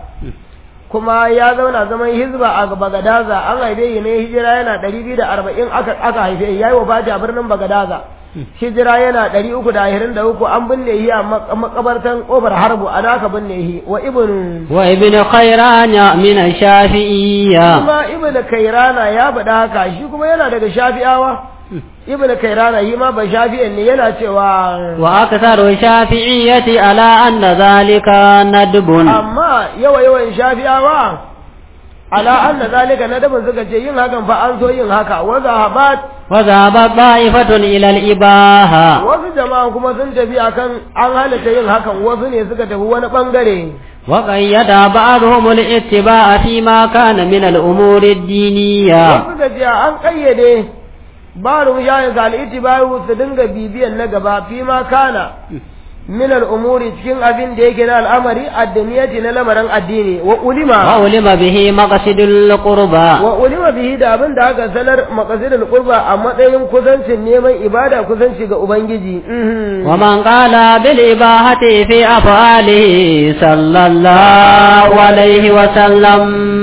kuma ya zauna zaman hizba a Bagadaza an haife shi ne hijira yana ɗari biyu da arba'in aka aka haife shi yayi wafati a birnin Bagadaza hijira yana ɗari uku da ashirin da uku an binne shi a makabartan ƙofar harbu a naka binne shi wa ibn wa ibn khairana min shafi'iyya kuma ibn kairana ya faɗa haka shi kuma yana daga shafi'awa ibn kairana shi ma ba shafi'in ne yana cewa wa aktharu shafi'iyyati ala anna zalika nadbun amma yawa yawan shafi'awa ala anna zalika nadbun suka ce yin hakan fa an so yin haka wa zahabat wa zahabat da'ifatun ila al-ibaha wasu jama'a kuma sun tafi akan an halatta yin hakan wasu ne suka tafi wani bangare wa qayyada ba'dhum al-ittiba'a fi ma kana min al-umuri ad-diniyya wasu da ce an kayyade baru ya ga al-ittibaa'u su dinga bibiyan na gaba fi ma kana min al-umuri cikin abin da yake na al'amari addiniyati na lamarin addini wa ulima wa ulima bihi maqsidul qurba wa ulima bihi da abin da aka sanar maqsidul qurba a matsayin kusancin neman ibada kusanci ga ubangiji wa man qala bil ibahati fi af'alihi sallallahu alaihi wa sallam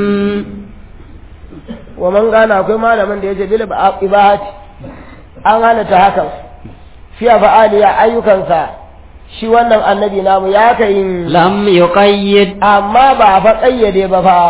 wa man qala akwai malamin da yace bil ibahati an halatta hakan fi af'alihi ayyukansa shi wannan annabi namu ya kai lam yuqayyid amma ba fa qayyade ba fa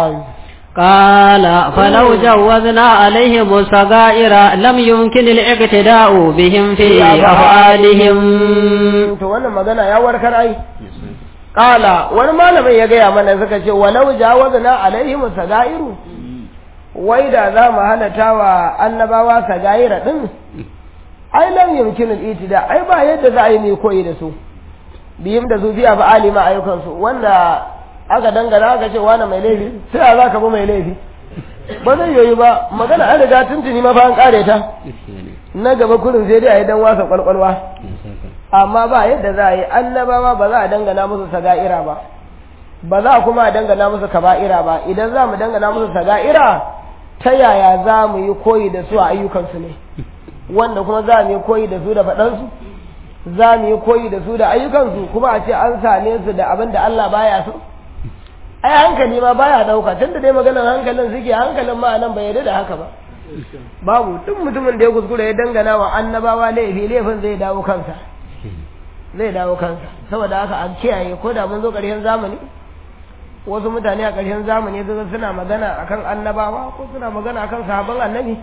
qala falau jawazna alaihim sagaira lam yumkin al-iqtida'u bihim fi af'alihim to wannan magana ya warkar ai qala wani malamin ya gaya mana suka ce walau jawazna alaihim sagairu wai da za mu halata wa annabawa sagaira din ai lam yumkin al-iqtida ai ba yadda za a yi mai koyi da su biyim da zuciya ba alima ayyukansu wanda aka dangana aka ce wani mai laifi sai a za ka bi mai laifi ba zai yoyi ba magana an riga tuntuni ma fa an kare ta na gaba kurin sai dai a yi dan wasa kwalkwalwa amma ba yadda za a yi annabawa ba za a dangana musu saga'ira ba ba za a kuma a dangana musu kaba'ira ba idan za mu dangana musu saga'ira ta yaya za mu yi koyi da su a ayyukansu ne wanda kuma za mu yi koyi da su da faɗansu za mu yi koyi da su da ayyukansu kuma a ce an same su da abin da Allah baya so ai hankali ma baya dauka tunda dai maganar hankalin suke hankalin ma nan bai yarda da haka ba babu duk mutumin da ya kuskure ya dangana wa annabawa laifi laifin zai dawo kansa zai dawo kansa saboda haka an kiyaye ko da mun zo ƙarshen zamani wasu mutane a ƙarshen zamani su suna magana akan annabawa ko suna magana akan sahabban annabi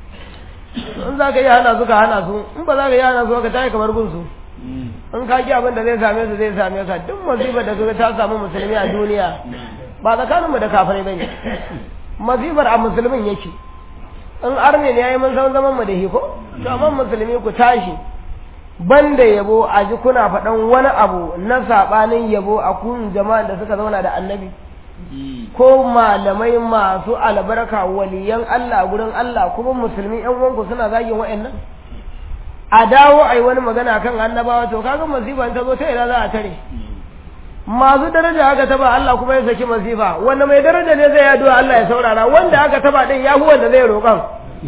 in za ka yi hana su ka hana su in ba za ka yi hana su ka tayi kamar gun su in ka ki abin da zai same su zai same ka duk masifar da kaga ta samu musulmi a duniya ba tsakanin mu da kafirai bane masifar a musulmin yake in arne ne yayi mun san zaman mu da hiko to amma musulmi ku tashi banda yabo a ji kuna faɗan wani abu na sabanin yabo a kun jama'an da suka zauna da annabi ko malamai masu albarka waliyan Allah gurin Allah kuma musulmi ƴan uwanku suna zagin wa'annan a dawo ai wani magana kan annabawa to kaga masifa ta zo ta ina za a tare masu daraja haka taba Allah kuma ya saki masifa wanda mai daraja ne zai addu'a Allah ya saurara wanda aka taba din ya wanda zai roƙan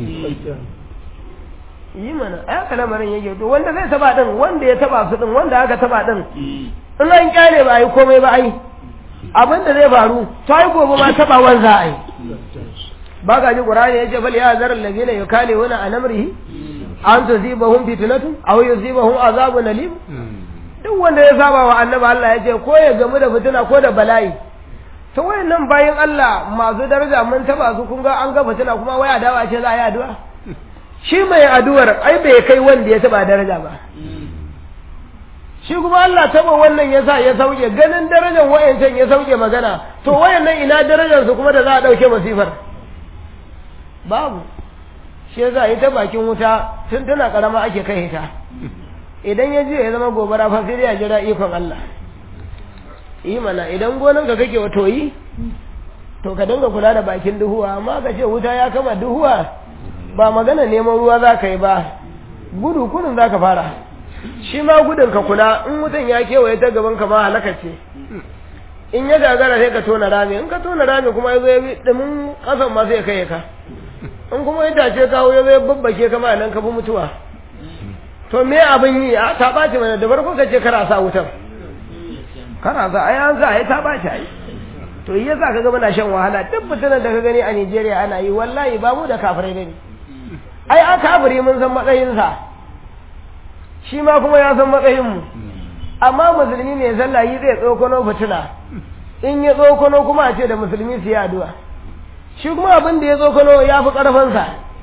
yi mana ai kalamarin yake to wanda zai taba din wanda ya taba su din wanda aka taba din in an kyale ba ai komai ba ai abin da zai faru to ai gobe ma taba wanza ai ba ga ji qur'ani yace bal ya zar allazina yukalihuna an amrihi an tusibahum fitnatun aw yusibahum azabun alim duk wanda ya saba wa annabi Allah yace ko ya gamu da fitina ko da bala'i to wayannan bayin Allah masu daraja mun taba su kun ga an ga fitina kuma waya dawa ce za a yi addu'a shi mai addu'ar ai bai kai wanda ya taba daraja ba shi kuma Allah taba wannan yasa ya sauke ganin darajar wayancan ya sauke magana to wayannan ina darajar su kuma da za a dauke masifar babu shi yasa ita bakin wuta tun tana karama ake kai ta idan ya je ya zama gobara fa sai ya jira ikon Allah yi mana idan gonan ka kake wato yi to ka dinga kula da bakin duhuwa amma ka ce wuta ya kama duhuwa ba magana neman ruwa za ka yi ba gudu kudin za ka fara shi ma gudun ka kula in mutum ya kewaye ta gaban ka ma halaka ce in ya gagara sai ka tona rami in ka tona rami kuma ya zo ya bi dumin kasan ma sai kai ka in kuma ya tace kawo ya zo ya babbake ka ma nan ka bi mutuwa to me abin yi a ta ɓaci mana da farko ka ce kara sa wutar kara sa ai an sa ai ta ɓaci ai to yi yasa ka ga muna shan wahala duk fitinar da ka gani a Nigeria ana yi wallahi ba mu da kafirai ne ai a kafiri mun san matsayinsa shi ma kuma ya san matsayin mu amma musulmi mai sallah yi zai tsokono fitina in ya tsokono kuma a ce da musulmi su yi addu'a shi kuma abin da ya tsokono ya fi ƙarfinsa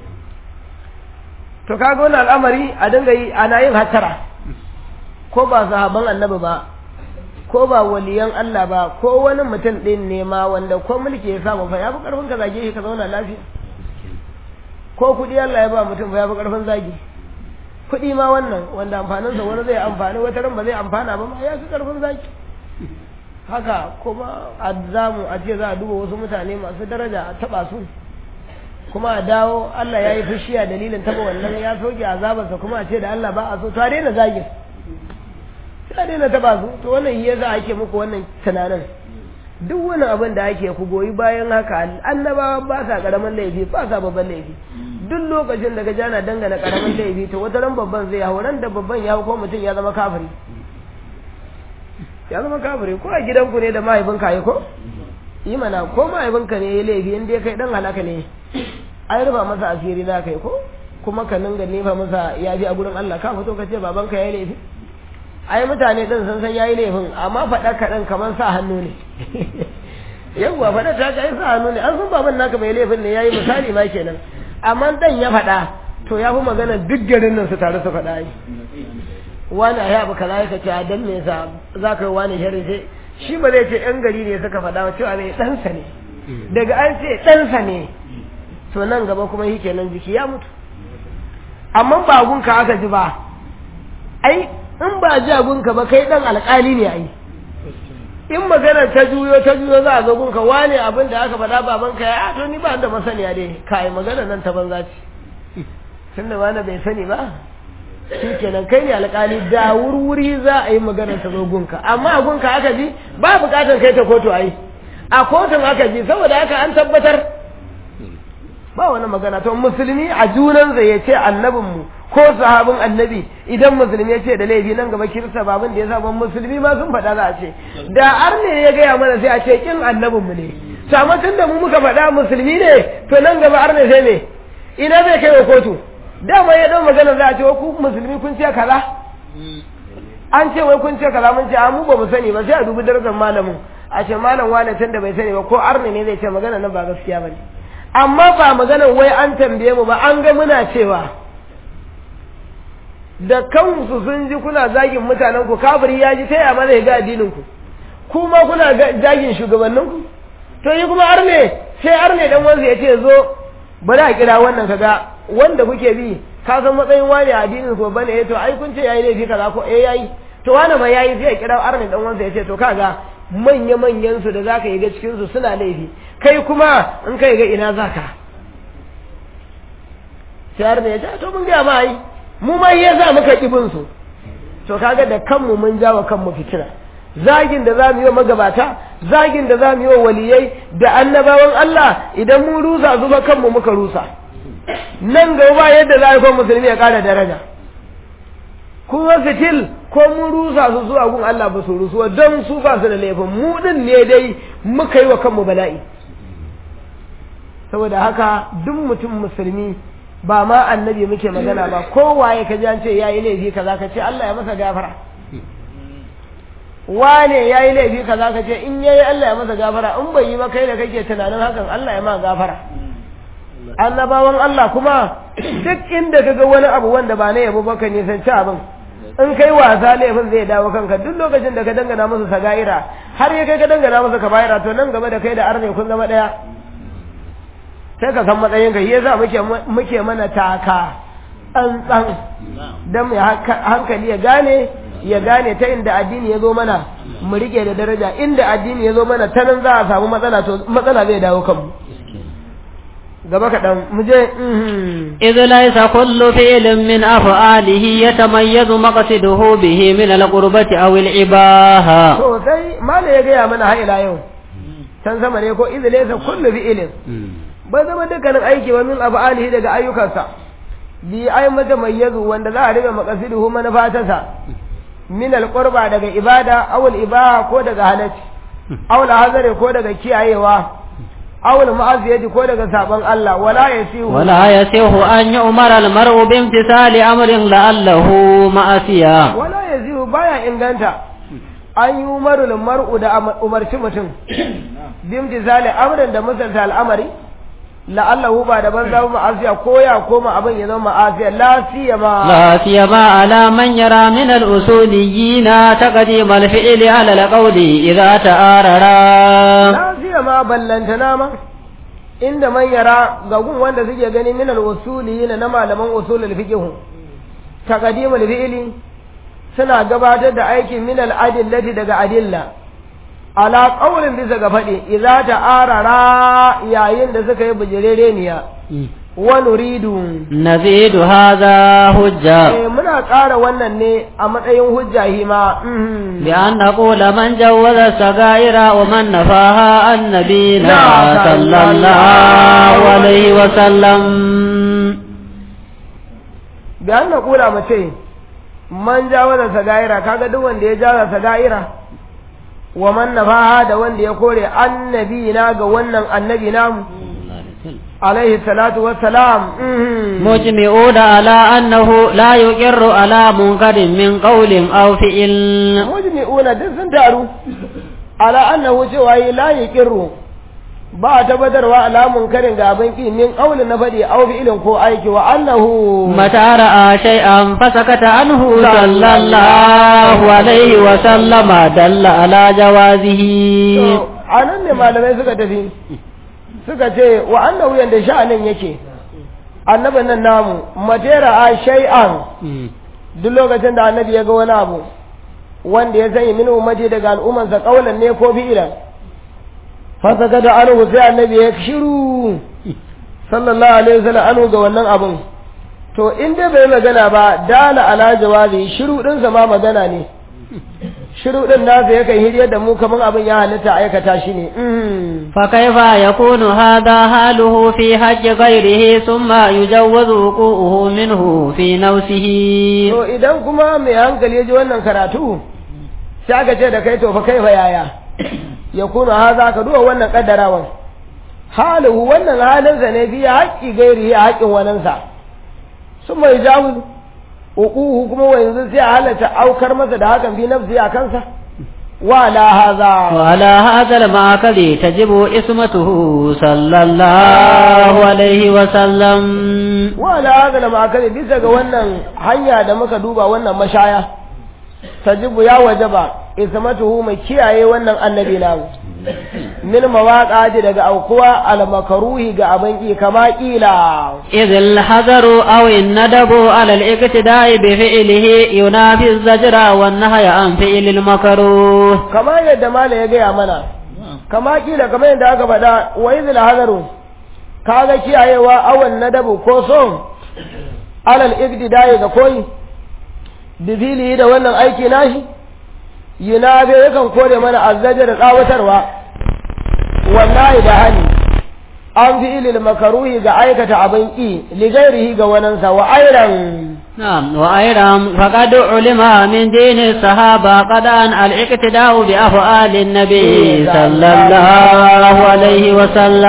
to kaga wani al'amari a dinga yi ana yin hattara ko ba sahaban annabi ba ko ba waliyan Allah ba ko wani mutum ɗin ne ma wanda ko mulki ya samu fa ya fi ƙarfin ka zage shi ka zauna lafiya ko kuɗi Allah ya ba mutum fa ya fi ƙarfin zagi kuɗi ma wannan wanda amfaninsa wani zai amfani wata ran ba zai amfana ba ma ya fi ƙarfin zagi haka kuma a zamu a ce za a duba wasu mutane masu daraja a taɓa su kuma a dawo Allah ya yi fushi a dalilin taɓa wannan ya soke azabarsa kuma a ce da Allah ba a so to a daina zagin sai daina taba su to wannan yi za ake muku wannan tunanin duk wani abin da ake ku goyi bayan haka annabawa ba sa karamin laifi ba sa babban laifi duk lokacin da gaja na dangana karamin laifi to wata ran babban zai hau ran da babban ya hau ko mutum ya zama kafiri ya zama kafiri ko a gidanku ne da mahaifinka ya ko yi mana ko mahaifinka ne ya laifi inda ya kai dan halaka ne ai rufa masa asiri za ka yi ko kuma ka ninga nefa masa ya bi a gurin Allah ka fito ka ce babanka ya laifi ai mutane din sun san yayi laifin amma faɗa kaɗan kamar sa hannu ne yawwa faɗa ta kai sa hannu ne an san baban naka mai laifin ne yayi misali ma kenan amma dan ya faɗa to ya fi magana duk garin nan su tare su faɗa yi wani a yabu kaza ya kace a dan me yasa za ka yi wani sharri sai shi ba zai ce yan gari ne suka faɗa cewa ne ɗansa ne daga an ce ɗansa ne to nan gaba kuma shi kenan jiki ya mutu amma ba gunka aka ji ba ai in ba jagunka ba kai dan alƙali ne ai in magana ta juyo ta juyo za a zo gunka wane abin da aka faɗa babanka ya to ni ba da masaniya dai kai magana nan ta banza ce tunda wani bai sani ba shi kenan kai ne alƙali da wurwuri za a yi magana ta zo gunka amma a gunka aka ji ba buƙatar kai ta kotu ai a kotun aka ji saboda haka an tabbatar ba wani magana to musulmi a junansa ya ce annabinmu ko sahabin annabi idan musulmi ya ce da laifi nan gaba kirista babin da ya sa ban musulmi ma sun faɗa za a ce da arne ya gaya mana sai a ce kin annabinmu ne samatin da mu muka faɗa musulmi ne to nan gaba arne sai ne ina zai kai wa kotu dama ya ɗau magana za a ce ku musulmi kun ce kaza an ce wai kun ce kaza mun ce a mu ba mu sani ba sai a dubi darajar malamin a ce malam wane tun da bai sani ba ko arne ne zai ce magana nan ba gaskiya ba ne amma ba maganar wai an tambaye mu ba an ga muna cewa da kansu sun ji kuna zagin mutanen ku kafiri ya ji ta yamma zai ga addinin ku kuma kuna zagin shugabannin ku to yi kuma arne sai arne dan wanzu ya ce zo bari a kira wannan kaga wanda kuke bi ka san matsayin wani a addinin ku bane eh to ai kun ce yayi laifi kaza ko eh yayi to wani ma yayi sai ya kira arne dan wanzu ya ce to kaga manya manyan su da zaka yi ga cikin su suna laifi kai kuma in kai ga ina zaka sai arne ya ce to mun ga ma ai mu ma ya za muka kibin su to kaga da kanmu mun jawo kanmu fitina zagin da zamu yi wa magabata zagin da zamu yi wa waliyai da annabawan Allah idan mun rusa zuba kanmu muka rusa nan gaba yadda za ko musulmi ya kara daraja kuma fitil ko mun rusa su zuwa gun Allah ba su rusuwa don su ba su da laifin mu din ne dai muka yi wa kanmu bala'i saboda haka duk mutum musulmi ba ma annabi muke magana ba kowaye ka ji an ce yayi laifi kaza ka ce Allah ya masa gafara wane yayi laifi kaza ka ce in yayi Allah ya masa gafara in bai yi ba kai da kake tunanin hakan Allah ya ma gafara annabawan Allah kuma duk inda kaga wani abu wanda ba na yabo ba ka nisanci abin in kai wasa laifin zai dawo kanka duk lokacin da ka dangana masa sagaira har ya kai ka dangana masa kabaira to nan gaba da kai da arne kun zama daya sai ka san matsayin ka yasa muke muke mana taka tsantsan dan mai hankali ya gane ya gane ta inda addini ya zo mana mu rike da daraja inda addini ya zo mana ta nan za a samu matsala to matsala zai dawo kanmu gaba kaɗan mu je idh laysa kullu fi'lin min af'alihi yatamayyazu maqsiduhu bihi min al-qurbati aw al-ibaha to sai mala ya gaya mana har ila yau can sama ne ko idh laysa kullu fi'lin ba zama dukkanin aiki wa min af'alihi daga ayyukansa bi ay matamayyazu wanda za a riga maqsiduhu manufatansa min al-qurba daga ibada aw al-ibaha ko daga halacci aw al-hazari ko daga kiyayewa awul ma'asiyati ko daga saban Allah wala yasihu ولا يصح أن يؤمر المرء بامتثال أمر لعله معصية wala yasihu baya inganta an yi umarul mar'u da umarci mutum bimtizali amrin da misalta al'amari la'allahu ba da banza ma'asiya ko ya koma abin ya zama ma'asiya la siyama لا سيما على من يرى من الأصوليين تقديم الفعل على القول إذا تعاررا la siyama ballantana ma inda man yara ga gun wanda suke gani min al-usuli na malaman usulul fiqh taqdimul fi'li suna gabatar da aikin min al-adillati daga adilla ala qawlin bisa ga fadi idza ta'arara yayin da suka yi bijirereniya wa nuridu نزيد هذا حجة eh muna ƙara wannan ne a matsayin hujja hima mhm. بأن نقول من جوز السجائر ومن نفاها عن نبينا لا صلى الله عليه وسلم da an na kula mace man jawaza sagaira kaga duk wanda ya jaza sagaira wa man nafaha da wanda ya kore annabi na ga wannan annabi namu alaihi salatu wassalam mhm. مجمعون على أنه لا يقر على منكر من قول أو فعل mujmi'una duk sun taru ala annahu cewa yi la yuqirru ba a tabbatarwa alamun karin ga abin ki min qauli na fadi aw fi'lin ko aiki wa annahu متى رأى شيئا فسكت عنه صلى الله عليه وسلم دل على جوازه to anan ne malamai suka tafi suka ce wa annahu yanda sha'anin yake annabin nan namu matera a shay'an duk lokacin da annabi ya ga wani abu wanda ya sanya min ummati daga al'ummansa kaulan ne ko fi'lan fa saka da anhu sai annabi ya shiru sallallahu alaihi wasallam anhu ga wannan abun to in dai bai magana ba dala ala jawabi shiru din sa ma magana ne shiru din nasa yakan hiriyar da mu kaman abin ya halitta aikata shi ne فكيف يكون هذا حاله في حج غيره ثم يجوز وقوعه منه في نفسه to idan kuma mai hankali ya ji wannan karatu sai aka ce da kai to fa kaifa yaya ya kuna haza ka duba wannan kaddarawan haluhu wannan halinsa ne biya haƙƙi gairi ya haƙƙin waninsa sun mai jawo uquhu kuma wa yanzu sai a halatta aukar masa da hakan bi nafsi a kansa وعلى هذا وعلى هذا المعقل تجب اسمته صلى الله عليه وسلم وعلى هذا المعقل bisa ga wannan hanya da muka duba wannan mashaya tajibu ya wajaba ismatuhu mai kiyaye wannan annabi namu min mawaqati daga aukuwa al makruhi ga abin ki kama kila idhil hadaru aw innadabu ala al iqtida'i bi fi'lihi yunafi az-zajra wan nahya an fi'l al makruh kama yadda mala ya gaya mana kama kila kama yadda aka faɗa wa idhil hadaru kaga kiyayewa aw innadabu ko son ala al iqtida'i ga koyi bi fi'lihi da wannan aiki nashi yunafi yakan kore mana az-zajra tsawatarwa wallahi da hani an fi ilil makaruhi ga aikata abin ƙi ligairihi ga wanansa wa airan نعم وأيضا فقد علم من دين الصحابة قد أن الاقتداء بأفعال النبي صلى الله عليه وسلم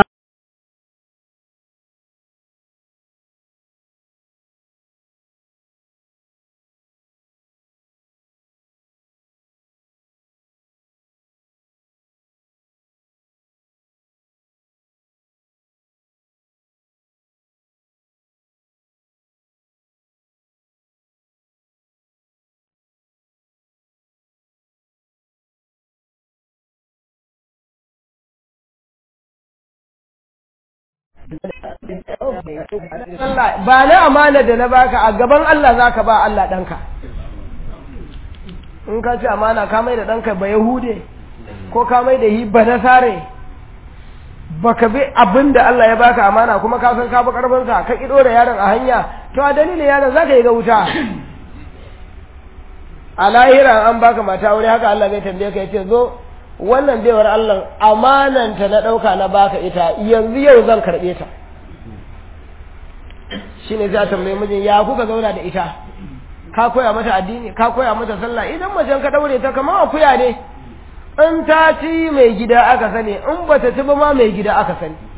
ba na amana da na baka a gaban Allah zaka ba Allah danka in ka ci amana ka mai da danka ba yahude ko ka mai da hi ba nasare baka bi abinda Allah ya baka amana kuma ka san ka bi karfin sa ka kido da yaron a hanya to a dalilin yaron zaka yi ga wuta a lahira an baka mata aure haka Allah zai tambaye ka yace zo wannan baiwar Allah amananta na dauka na baka ita yanzu yau zan karbe ta shine za ta tambaye mijin ya kuka zauna da ita ka koya mata addini ka koya mata sallah idan macen ka daure ta kamar akuya ne in ta ci mai gida aka sani in bata ci ba ma mai gida aka sani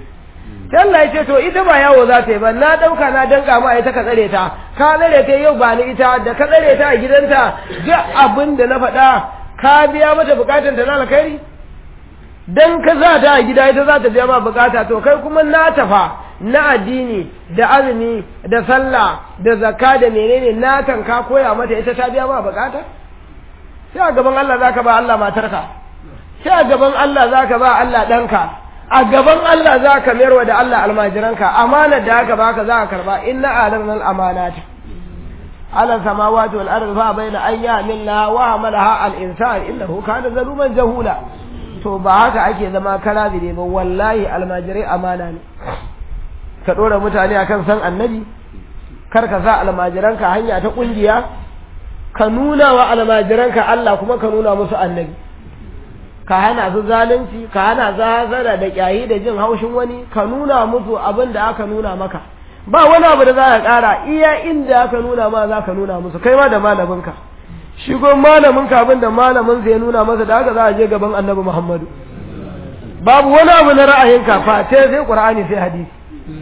sai Allah ya ce to ita ba yawo za ta yi ba na dauka na danka ma ita ka tsare ta ka tsare ta yau ba ni ita da ka tsare ta a gidanta duk abin da na faɗa ka biya mata bukatun ta na alkhairi dan ka za ta a gida ita za ta biya ma bukata to kai kuma na tafa na addini da azumi da sallah da zakka da menene na kan ka koya mata ita ta biya ma bukata sai a gaban Allah zaka ba Allah matarka sai a gaban Allah zaka ba Allah danka a gaban Allah zaka mayarwa da Allah almajiranka amanar da haka baka za ka karba inna alamna al-amanati ala samawati wal ardi fa bayna ayyamina wa amalaha al-insan innahu kana zaluman jahula to ba haka ake zama karabi ba wallahi almajirai amana ne ka dora mutane akan san annabi kar ka sa almajiranka hanya ta kungiya ka nuna wa almajiranka Allah kuma ka nuna musu annabi ka hana su zalunci ka hana zazara da kyayi da jin haushin wani ka nuna musu abin da aka nuna maka ba wani abu da za ka kara iya inda aka nuna ma za ka nuna musu kai ma da malaminka shi ko malaminka abin da malamin ya nuna masa da haka za a je gaban annabi Muhammadu babu wani abu na ra'ayinka fa sai sai Qur'ani sai hadisi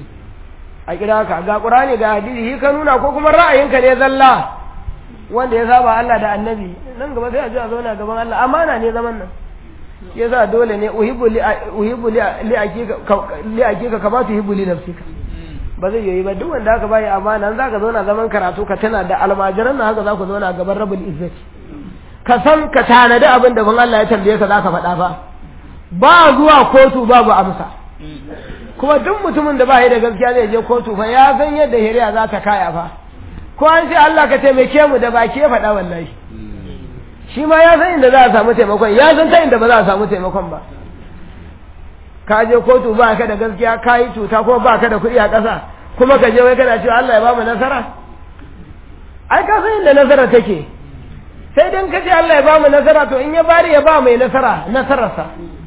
a kira ka ga Qur'ani ga hadisi shi ka nuna ko kuma ra'ayinka ne zalla wanda ya saba Allah da annabi nan gaba sai a ji a zauna gaban Allah amana ne zaman nan yasa dole ne uhibbu li uhibbu li akika li akika kama tuhibbu li nafsika ba zai yi ba duk wanda aka bayi amana zaka zauna zaman karatu ka tana da almajiran nan haka zaku zauna gaban Rabbul Izzati ka san ka tanadi abin da ban Allah ya tambaye ka zaka faɗa fa ba zuwa kotu babu amsa kuma duk mutumin da ba yi da gaskiya zai je kotu fa ya san yadda shari'a za ta kaya fa ko an ce Allah ka taimake mu da baki ya faɗa wallahi shi ma ya san inda za a samu taimakon ya san ta inda ba za a samu taimakon ba ka je kotu ba ka da gaskiya ka yi cuta kuma ba ka da kuɗi a ƙasa kuma ka je wai kana cewa Allah ya ba mu nasara ai ka san inda nasara take sai dan ka ce Allah ya ba mu nasara to in ya bari ya ba mai nasara nasararsa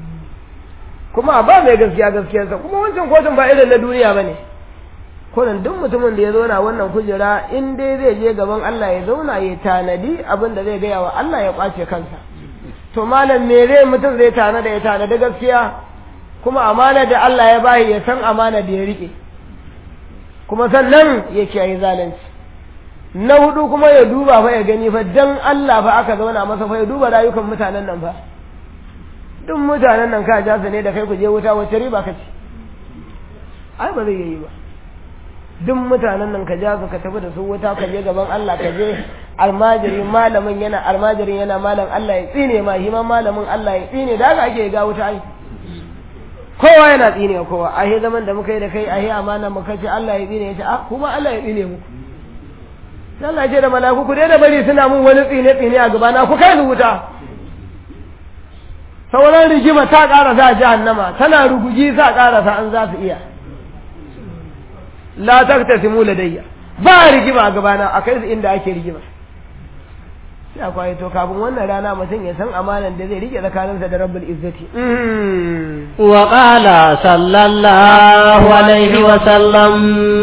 kuma ba mai gaskiya gaskiyarsa kuma wancan kotun ba irin na duniya bane kullum duk mutumin da ya zauna wannan kujera in dai zai je gaban Allah ya zauna ya tanadi abin da zai gaya wa Allah ya kwace kansa to malam me zai mutum zai tanada ya tanada gaskiya kuma amana da Allah ya bayi ya san amana da ya rike kuma sannan ya kiyaye zalunci na hudu kuma ya duba fa ya gani fa dan Allah fa aka zauna masa fa ya duba rayukan mutanen nan fa duk mutanen nan ka ja su ne da kai ku je wuta wacce riba kace ai ba zai yi ba duk mutanen nan ka ja su ka tafi da su wuta ka je gaban Allah ka je almajiri malamin yana almajirin yana malam Allah ya tsine ma hima malamin Allah ya tsine da haka ake ga wuta ai kowa yana tsine kowa a he zaman da muka yi da kai a he amana muka ce Allah ya tsine ya ce ah kuma Allah ya tsine muku Allah ya ce da malaku ku daina bari suna mun wani tsine tsine a gaba na ku kai su wuta sauran rigima ta karasa a jahannama tana ruguji sa karasa an za su iya la taktasimu ladayya ba rigima a gabana akai su inda ake rigima sai akwai to kafin wannan rana mutum ya san amanan da zai rike tsakaninsa da Rabbul Izzati wa qala sallallahu alaihi wa sallam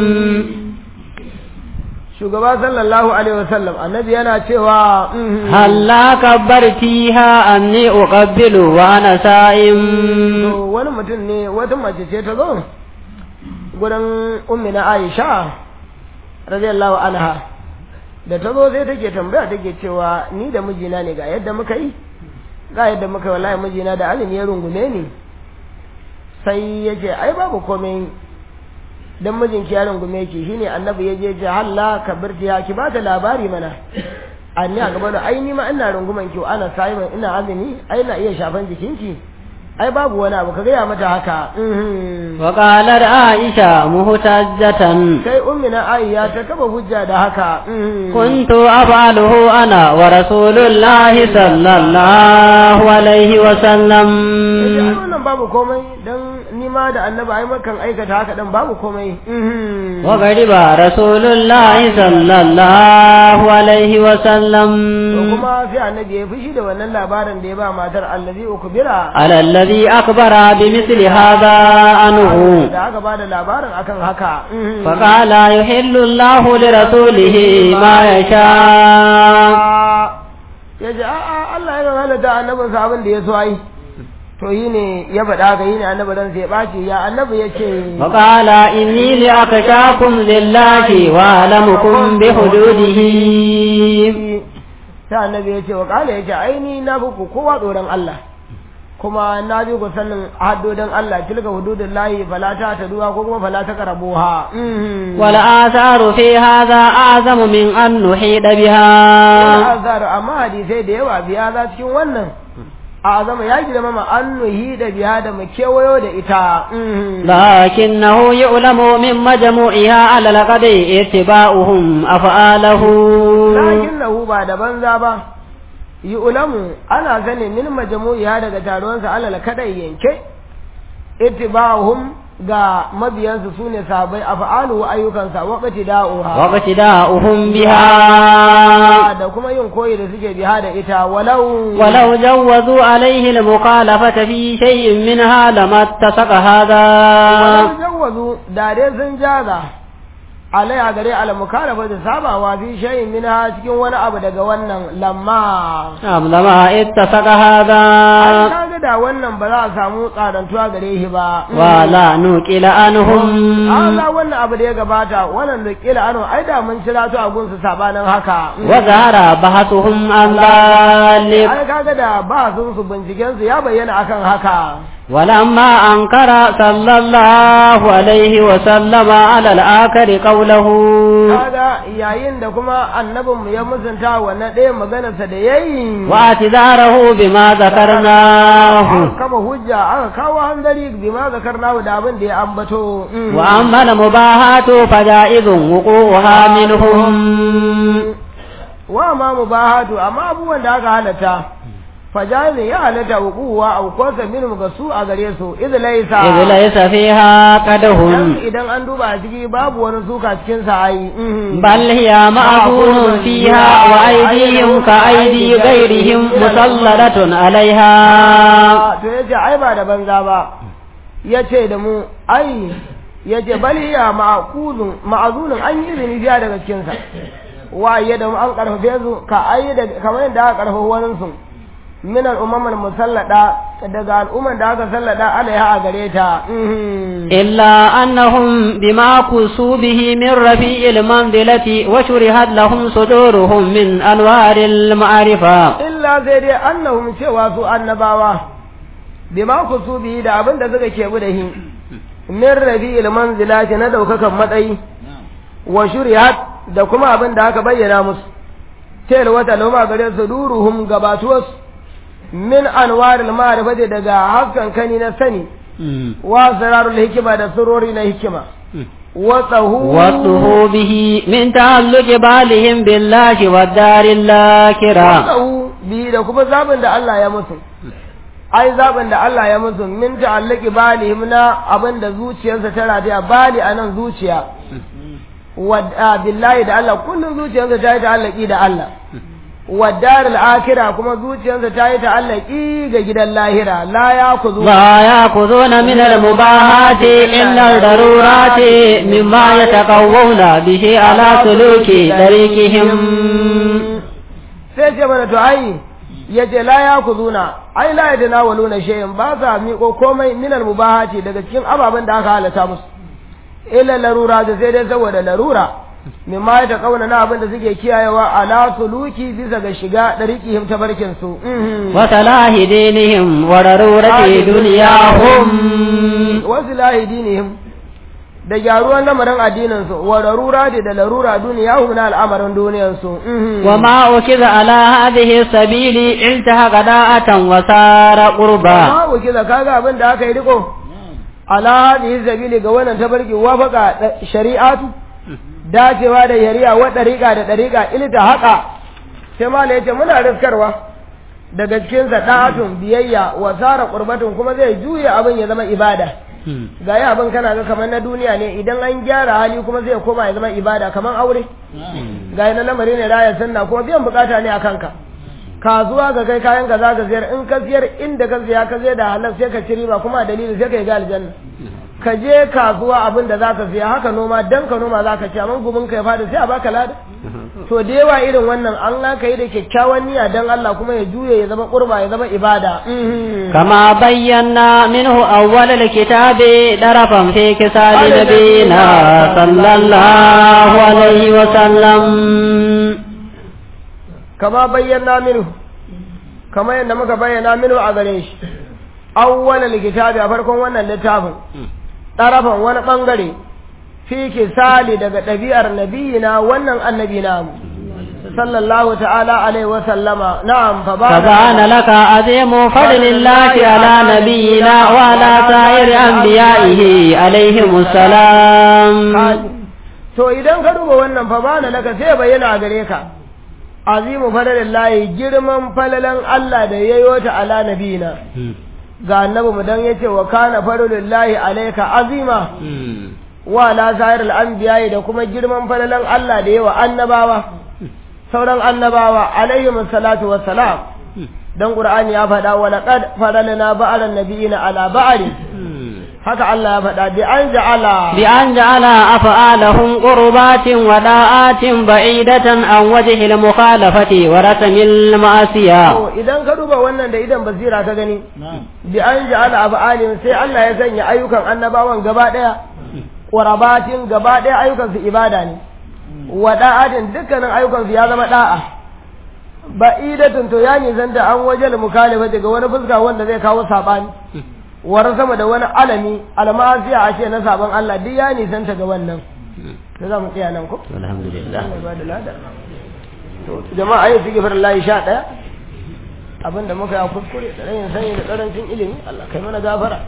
shugaba sallallahu alaihi wa sallam annabi yana cewa halla kabbartiha anni uqabbilu wa ana sa'im to wani mutum ne wata mace ce ta zo gurin ummina Aisha radiyallahu anha da ta zo sai take tambaya take cewa ni da mijina ne ga yadda muka yi ga yadda muka wallahi mijina da azumi ya rungume ni sai yace ai babu komai dan mijinki ya rungume ki shine annabi yaje ce halla kabirtiya ki ba ta labari mana anni a gaba da ai ni ma ina runguman ki ana saiman ina azumi ai na iya shafan jikinki ai babu wani abu ka gaya mata haka wa qalat aisha muhtajjatan sai ummina aisha ta kaba hujja da haka kuntu af'aluhu ana wa rasulullahi sallallahu alaihi wa sallam wannan babu komai dan ni ma da annabi ai makan aikata haka dan babu komai wa gariba rasulullahi sallallahu alaihi wa sallam kuma sai annabi ya fushi da wannan labarin da ya ba matar allazi ukbira ala الذي أخبر بمثل هذا عنه فقال يحل الله لرسوله ما يشاء yaji a'a Allah yana halatta annabin sa abin da ya so ai to yi ne ya faɗa ga yi ne annabi ran sai ɓaci ya annabi ya ce وقال إني لأخشاكم لله وأعلمكم بحدوده sai annabi ya ce wa ƙala ya ce aini na fi kowa tsoron Allah kuma na bi ku sanin haddodin Allah tilka hududun lahi fala ta taduwa ko kuma fala ta karabuha wala asaru fi hadha azamu min an nuhida biha azar amma hadisai da yawa biya za cikin wannan azama ya girma ma an nuhida biha da mu kewayo da ita lakinnahu yu'lamu min majmu'iha ala laqadi ittiba'uhum af'alahu lakinnahu ba da banza ba yi ulamu ana ganin min majmu'iya daga taruwansa alal kadai yanke ittiba'uhum ga mabiyansu sune sahabbai af'alu wa ayyukansa waqti da'uha waqti da'uhum biha da kuma yin koyi da suke biha da ita walau walau jawwazu alaihi al-mukhalafata fi shay'in minha lama tasaqa hadha walau jawwazu da dai sun jaza alai a gare al mukalafa da sabawa fi shay'in minha cikin wani abu daga wannan lamma am lama ittasaka hada kaga da wannan ba za a samu tsarantuwa gare shi ba wala nuqila anhum Allah wannan abu da ya gabata wannan nuqila anhum ai da mun cira to a gunsu sabanin haka wa zahara bahatuhum an dhalik ai kaga da ba sun su binciken su ya bayyana akan haka ولما أنكر صلى الله عليه وسلم على الآخر قوله هذا yayin da kuma annabin mu ya musunta wannan ɗayan maganar sa da yayi wa atidarahu bima zakarnahu kama hujja aka kawo hanzari bima zakarnahu da abin da ya ambato wa amma mubahatu fadaizun wuquha minhum wa ma mubahatu amma abubuwan da aka halatta fajani ya halatta hukuwa a hukunsa minum ga su a gare su idan laisa idan laisa fiha qadahun idan an duba a ciki babu wani suka cikin sa ai bal hiya ma'qulun fiha wa aydihim ka aydi ghayrihim musalladatun alaiha to yace ai ba da banza ba yace da mu ai yace bal hiya ma'qulun ma'zunun an yi izini biya daga cikin sa wa yadda an karfafe su ka ayyada kamar yadda aka karfafa wani su min al'umman musallada daga al'umman da aka sallada alaiha a gare ta illa annahum bima kusu bihi min rafi'il manzilati wa shurihat lahum suduruhum min anwaril ma'rifa illa sai dai annahum cewa su annabawa bima kusu bihi da abin da suka kebu da shi min rafi'il manzilati na daukakan matsayi wa shurihat da kuma abin da aka bayyana musu tel wata luma gare su duruhum gabatuwarsu min anwaril ma'rifati daga haskan kani na sani wa zararul hikima da surori na hikima wa tahu wa tahu bihi min ta'alluqi balihim billahi wad daril akhirah wa tahu bi da kuma zabin da Allah ya musu ai zabin da Allah ya musu min ta'alluqi balihim na abinda zuciyarsa ta rata bali anan zuciya wa billahi da Allah kullun zuciyarsa ta yi ta'alluqi da Allah والدار الآخرة كما زوجي تعالى تعلقي جد اللاهرة لا يأخذون لا يأخذون من المباحات إلا الضرورات مما يتقوون به على سلوك طريقهم سيجب أن تعي yace la yakuzuna ai la yatanawaluna shay'an ba sa miƙo komai min al-mubahati daga cikin ababen da aka halata musu illa larura da sai dai saboda larura mimma ya kauna na abin da suke kiyayewa ala suluki bisa ga shiga dariqihim tabarkin su wa salahi dinihim wa darurati dunyahum wa salahi dinihim da gyaruwan lamarin addinin su wa darurati da larura duniyahum na al'amarin duniyar su wa ma ukiza ala hadhihi sabili iltaha qada'atan wa sara qurba ma ukiza kaga abin da aka yi riko ala hadhihi sabili ga wannan tabarki wafaka shari'atu dacewa da yariya wa ɗariƙa da ɗariƙa ilta haka sai ma yace muna riskarwa daga cikin sa da'atun biyayya wa sara qurbatun kuma zai juya abin ya zama ibada ga ya abin kana ga kamar na duniya ne idan an gyara hali kuma zai koma ya zama ibada kamar aure ga yana lamari ne raya sunna kuma biyan bukata ne akan ka kasuwa ga kai kayan ka zaka ziyar in ka ziyar inda ka ziya ka zai da halal sai ka ci riba kuma dalili sai ka yi ga aljanna ka je kasuwa abin da za ka siya haka noma dan ka noma za ka ci amma gubin ka ya fada sai a baka lada to da yawa irin wannan an aka yi da kyakkyawan niyya dan Allah kuma ya juye ya zama qurba ya zama ibada kama bayyana minhu awwal alkitabi darafan fi kisali nabiyina sallallahu alaihi wa sallam kama bayyana minhu kama yadda muka bayyana minhu a gare shi awwal alkitabi a farkon wannan littafin darafan wani bangare fi kisali daga ɗabi'ar nabiyina wannan annabi namu sallallahu ta'ala alaihi wa sallama na'am fa bana laka azimu fadlillahi ala nabiyina wa ala sa'iri anbiya'ihi alaihi salam to idan ka duba wannan fa bana laka sai bayyana gare ka azimu fadlillahi girman falalan Allah da yayo ta ala nabiyina ga annabi mu dan yace wa kana fadlullahi alayka azima wa la zahir al-anbiya da kuma girman falalan Allah da yawa annabawa sauran annabawa alaihi salatu wassalam dan qur'ani ya faɗa wa laqad faralna ba'alan nabiyina ala ba'ali haka Allah ya faɗa bi an ja'ala bi an ja'ala af'alahum qurbatin wa da'atin ba'idatan an wajhi al-mukhalafati wa rasmil ma'asiya to idan ka duba wannan da idan basira ka gani bi an ja'ala af'alin sai Allah ya sanya ayyukan annabawan gaba daya qurabatin gaba ɗaya ayyukansu ibada ne wa da'atin dukkanin ayyukansu ya zama da'a ba'idatun to ya nizanta an wajen mukalifa daga wani fuska wanda zai kawo sabani war sama da wani alami almasiya a ce na sabon Allah duk ya nizanta ga wannan da za mu tsaya nan ko alhamdulillah to jama'a ayi sigifar lahi sha ɗaya abinda muka yi kuskure da rayin sani da karancin ilimi Allah kai mana gafara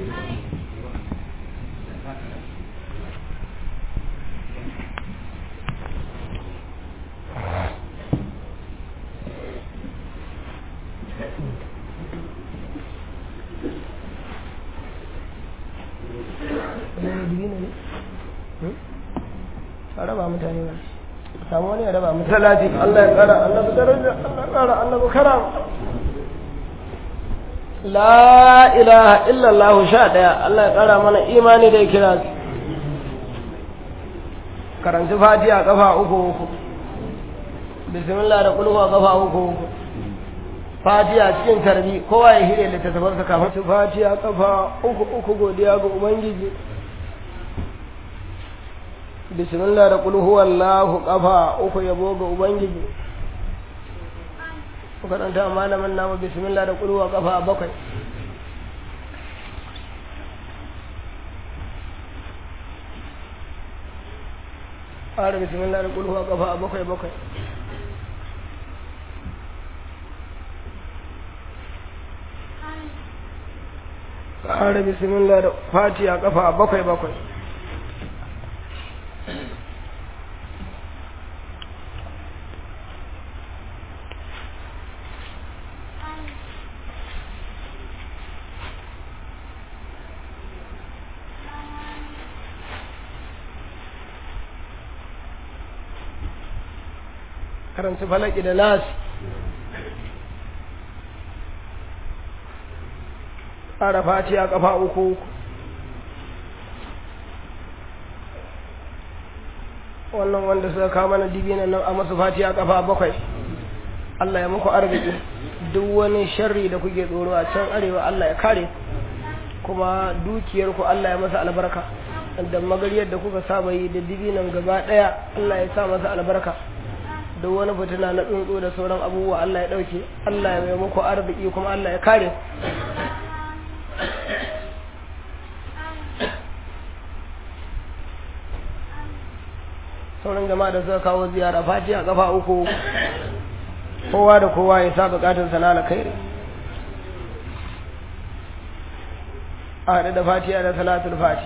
raba mutane ba samu wani ya raba mutane talati Allah ya kara annabi daraja Allah ya kara annabi karam la ilaha illa Allah sha daya Allah ya kara mana imani da kira karanci fatiha kafa uku uku bismillah da kulhu kafa uku uku fatiha cikin tarbi kowa ya hire littattafansa kafin fatiha kafa uku uku godiya ga ubangiji bismillah da kul huwallahu qafa uku yabo ga ubangiji karanta malamin namu bismillah da kul huwa qafa bakwai fara bismillah da kul huwa qafa bakwai bakwai fara bismillah da fatiha qafa bakwai bakwai karanta falaki da nas fara fatiha kafa uku wannan wanda suka kawo mana dibinan nan a masu fatiha kafa bakwai Allah ya muku arziki duk wani sharri da kuke tsoro a can arewa Allah ya kare kuma dukiyar ku Allah ya masa albarka da magariyar da kuka saba yi da dibinan gaba daya Allah ya sa masa albarka duk wani fitina na tsuntsu da sauran abubuwa Allah ya dauke Allah ya mai muku arziki kuma Allah ya kare sauran jama'a da suka kawo ziyara fatiha kafa uku kowa da kowa ya sa bukatun sana na kai a haɗe da fatiha da salatul fati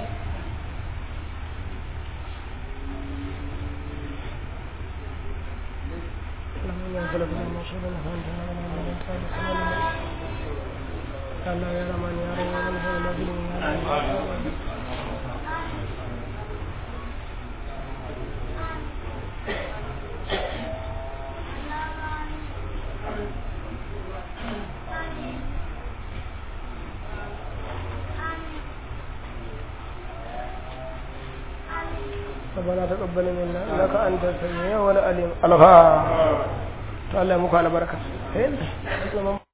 Allah ya ramani ya ramani ya ramani ربنا تقبل منا إنك أنت السميع العليم. الفاتحة. تعالى مكالمة بركة.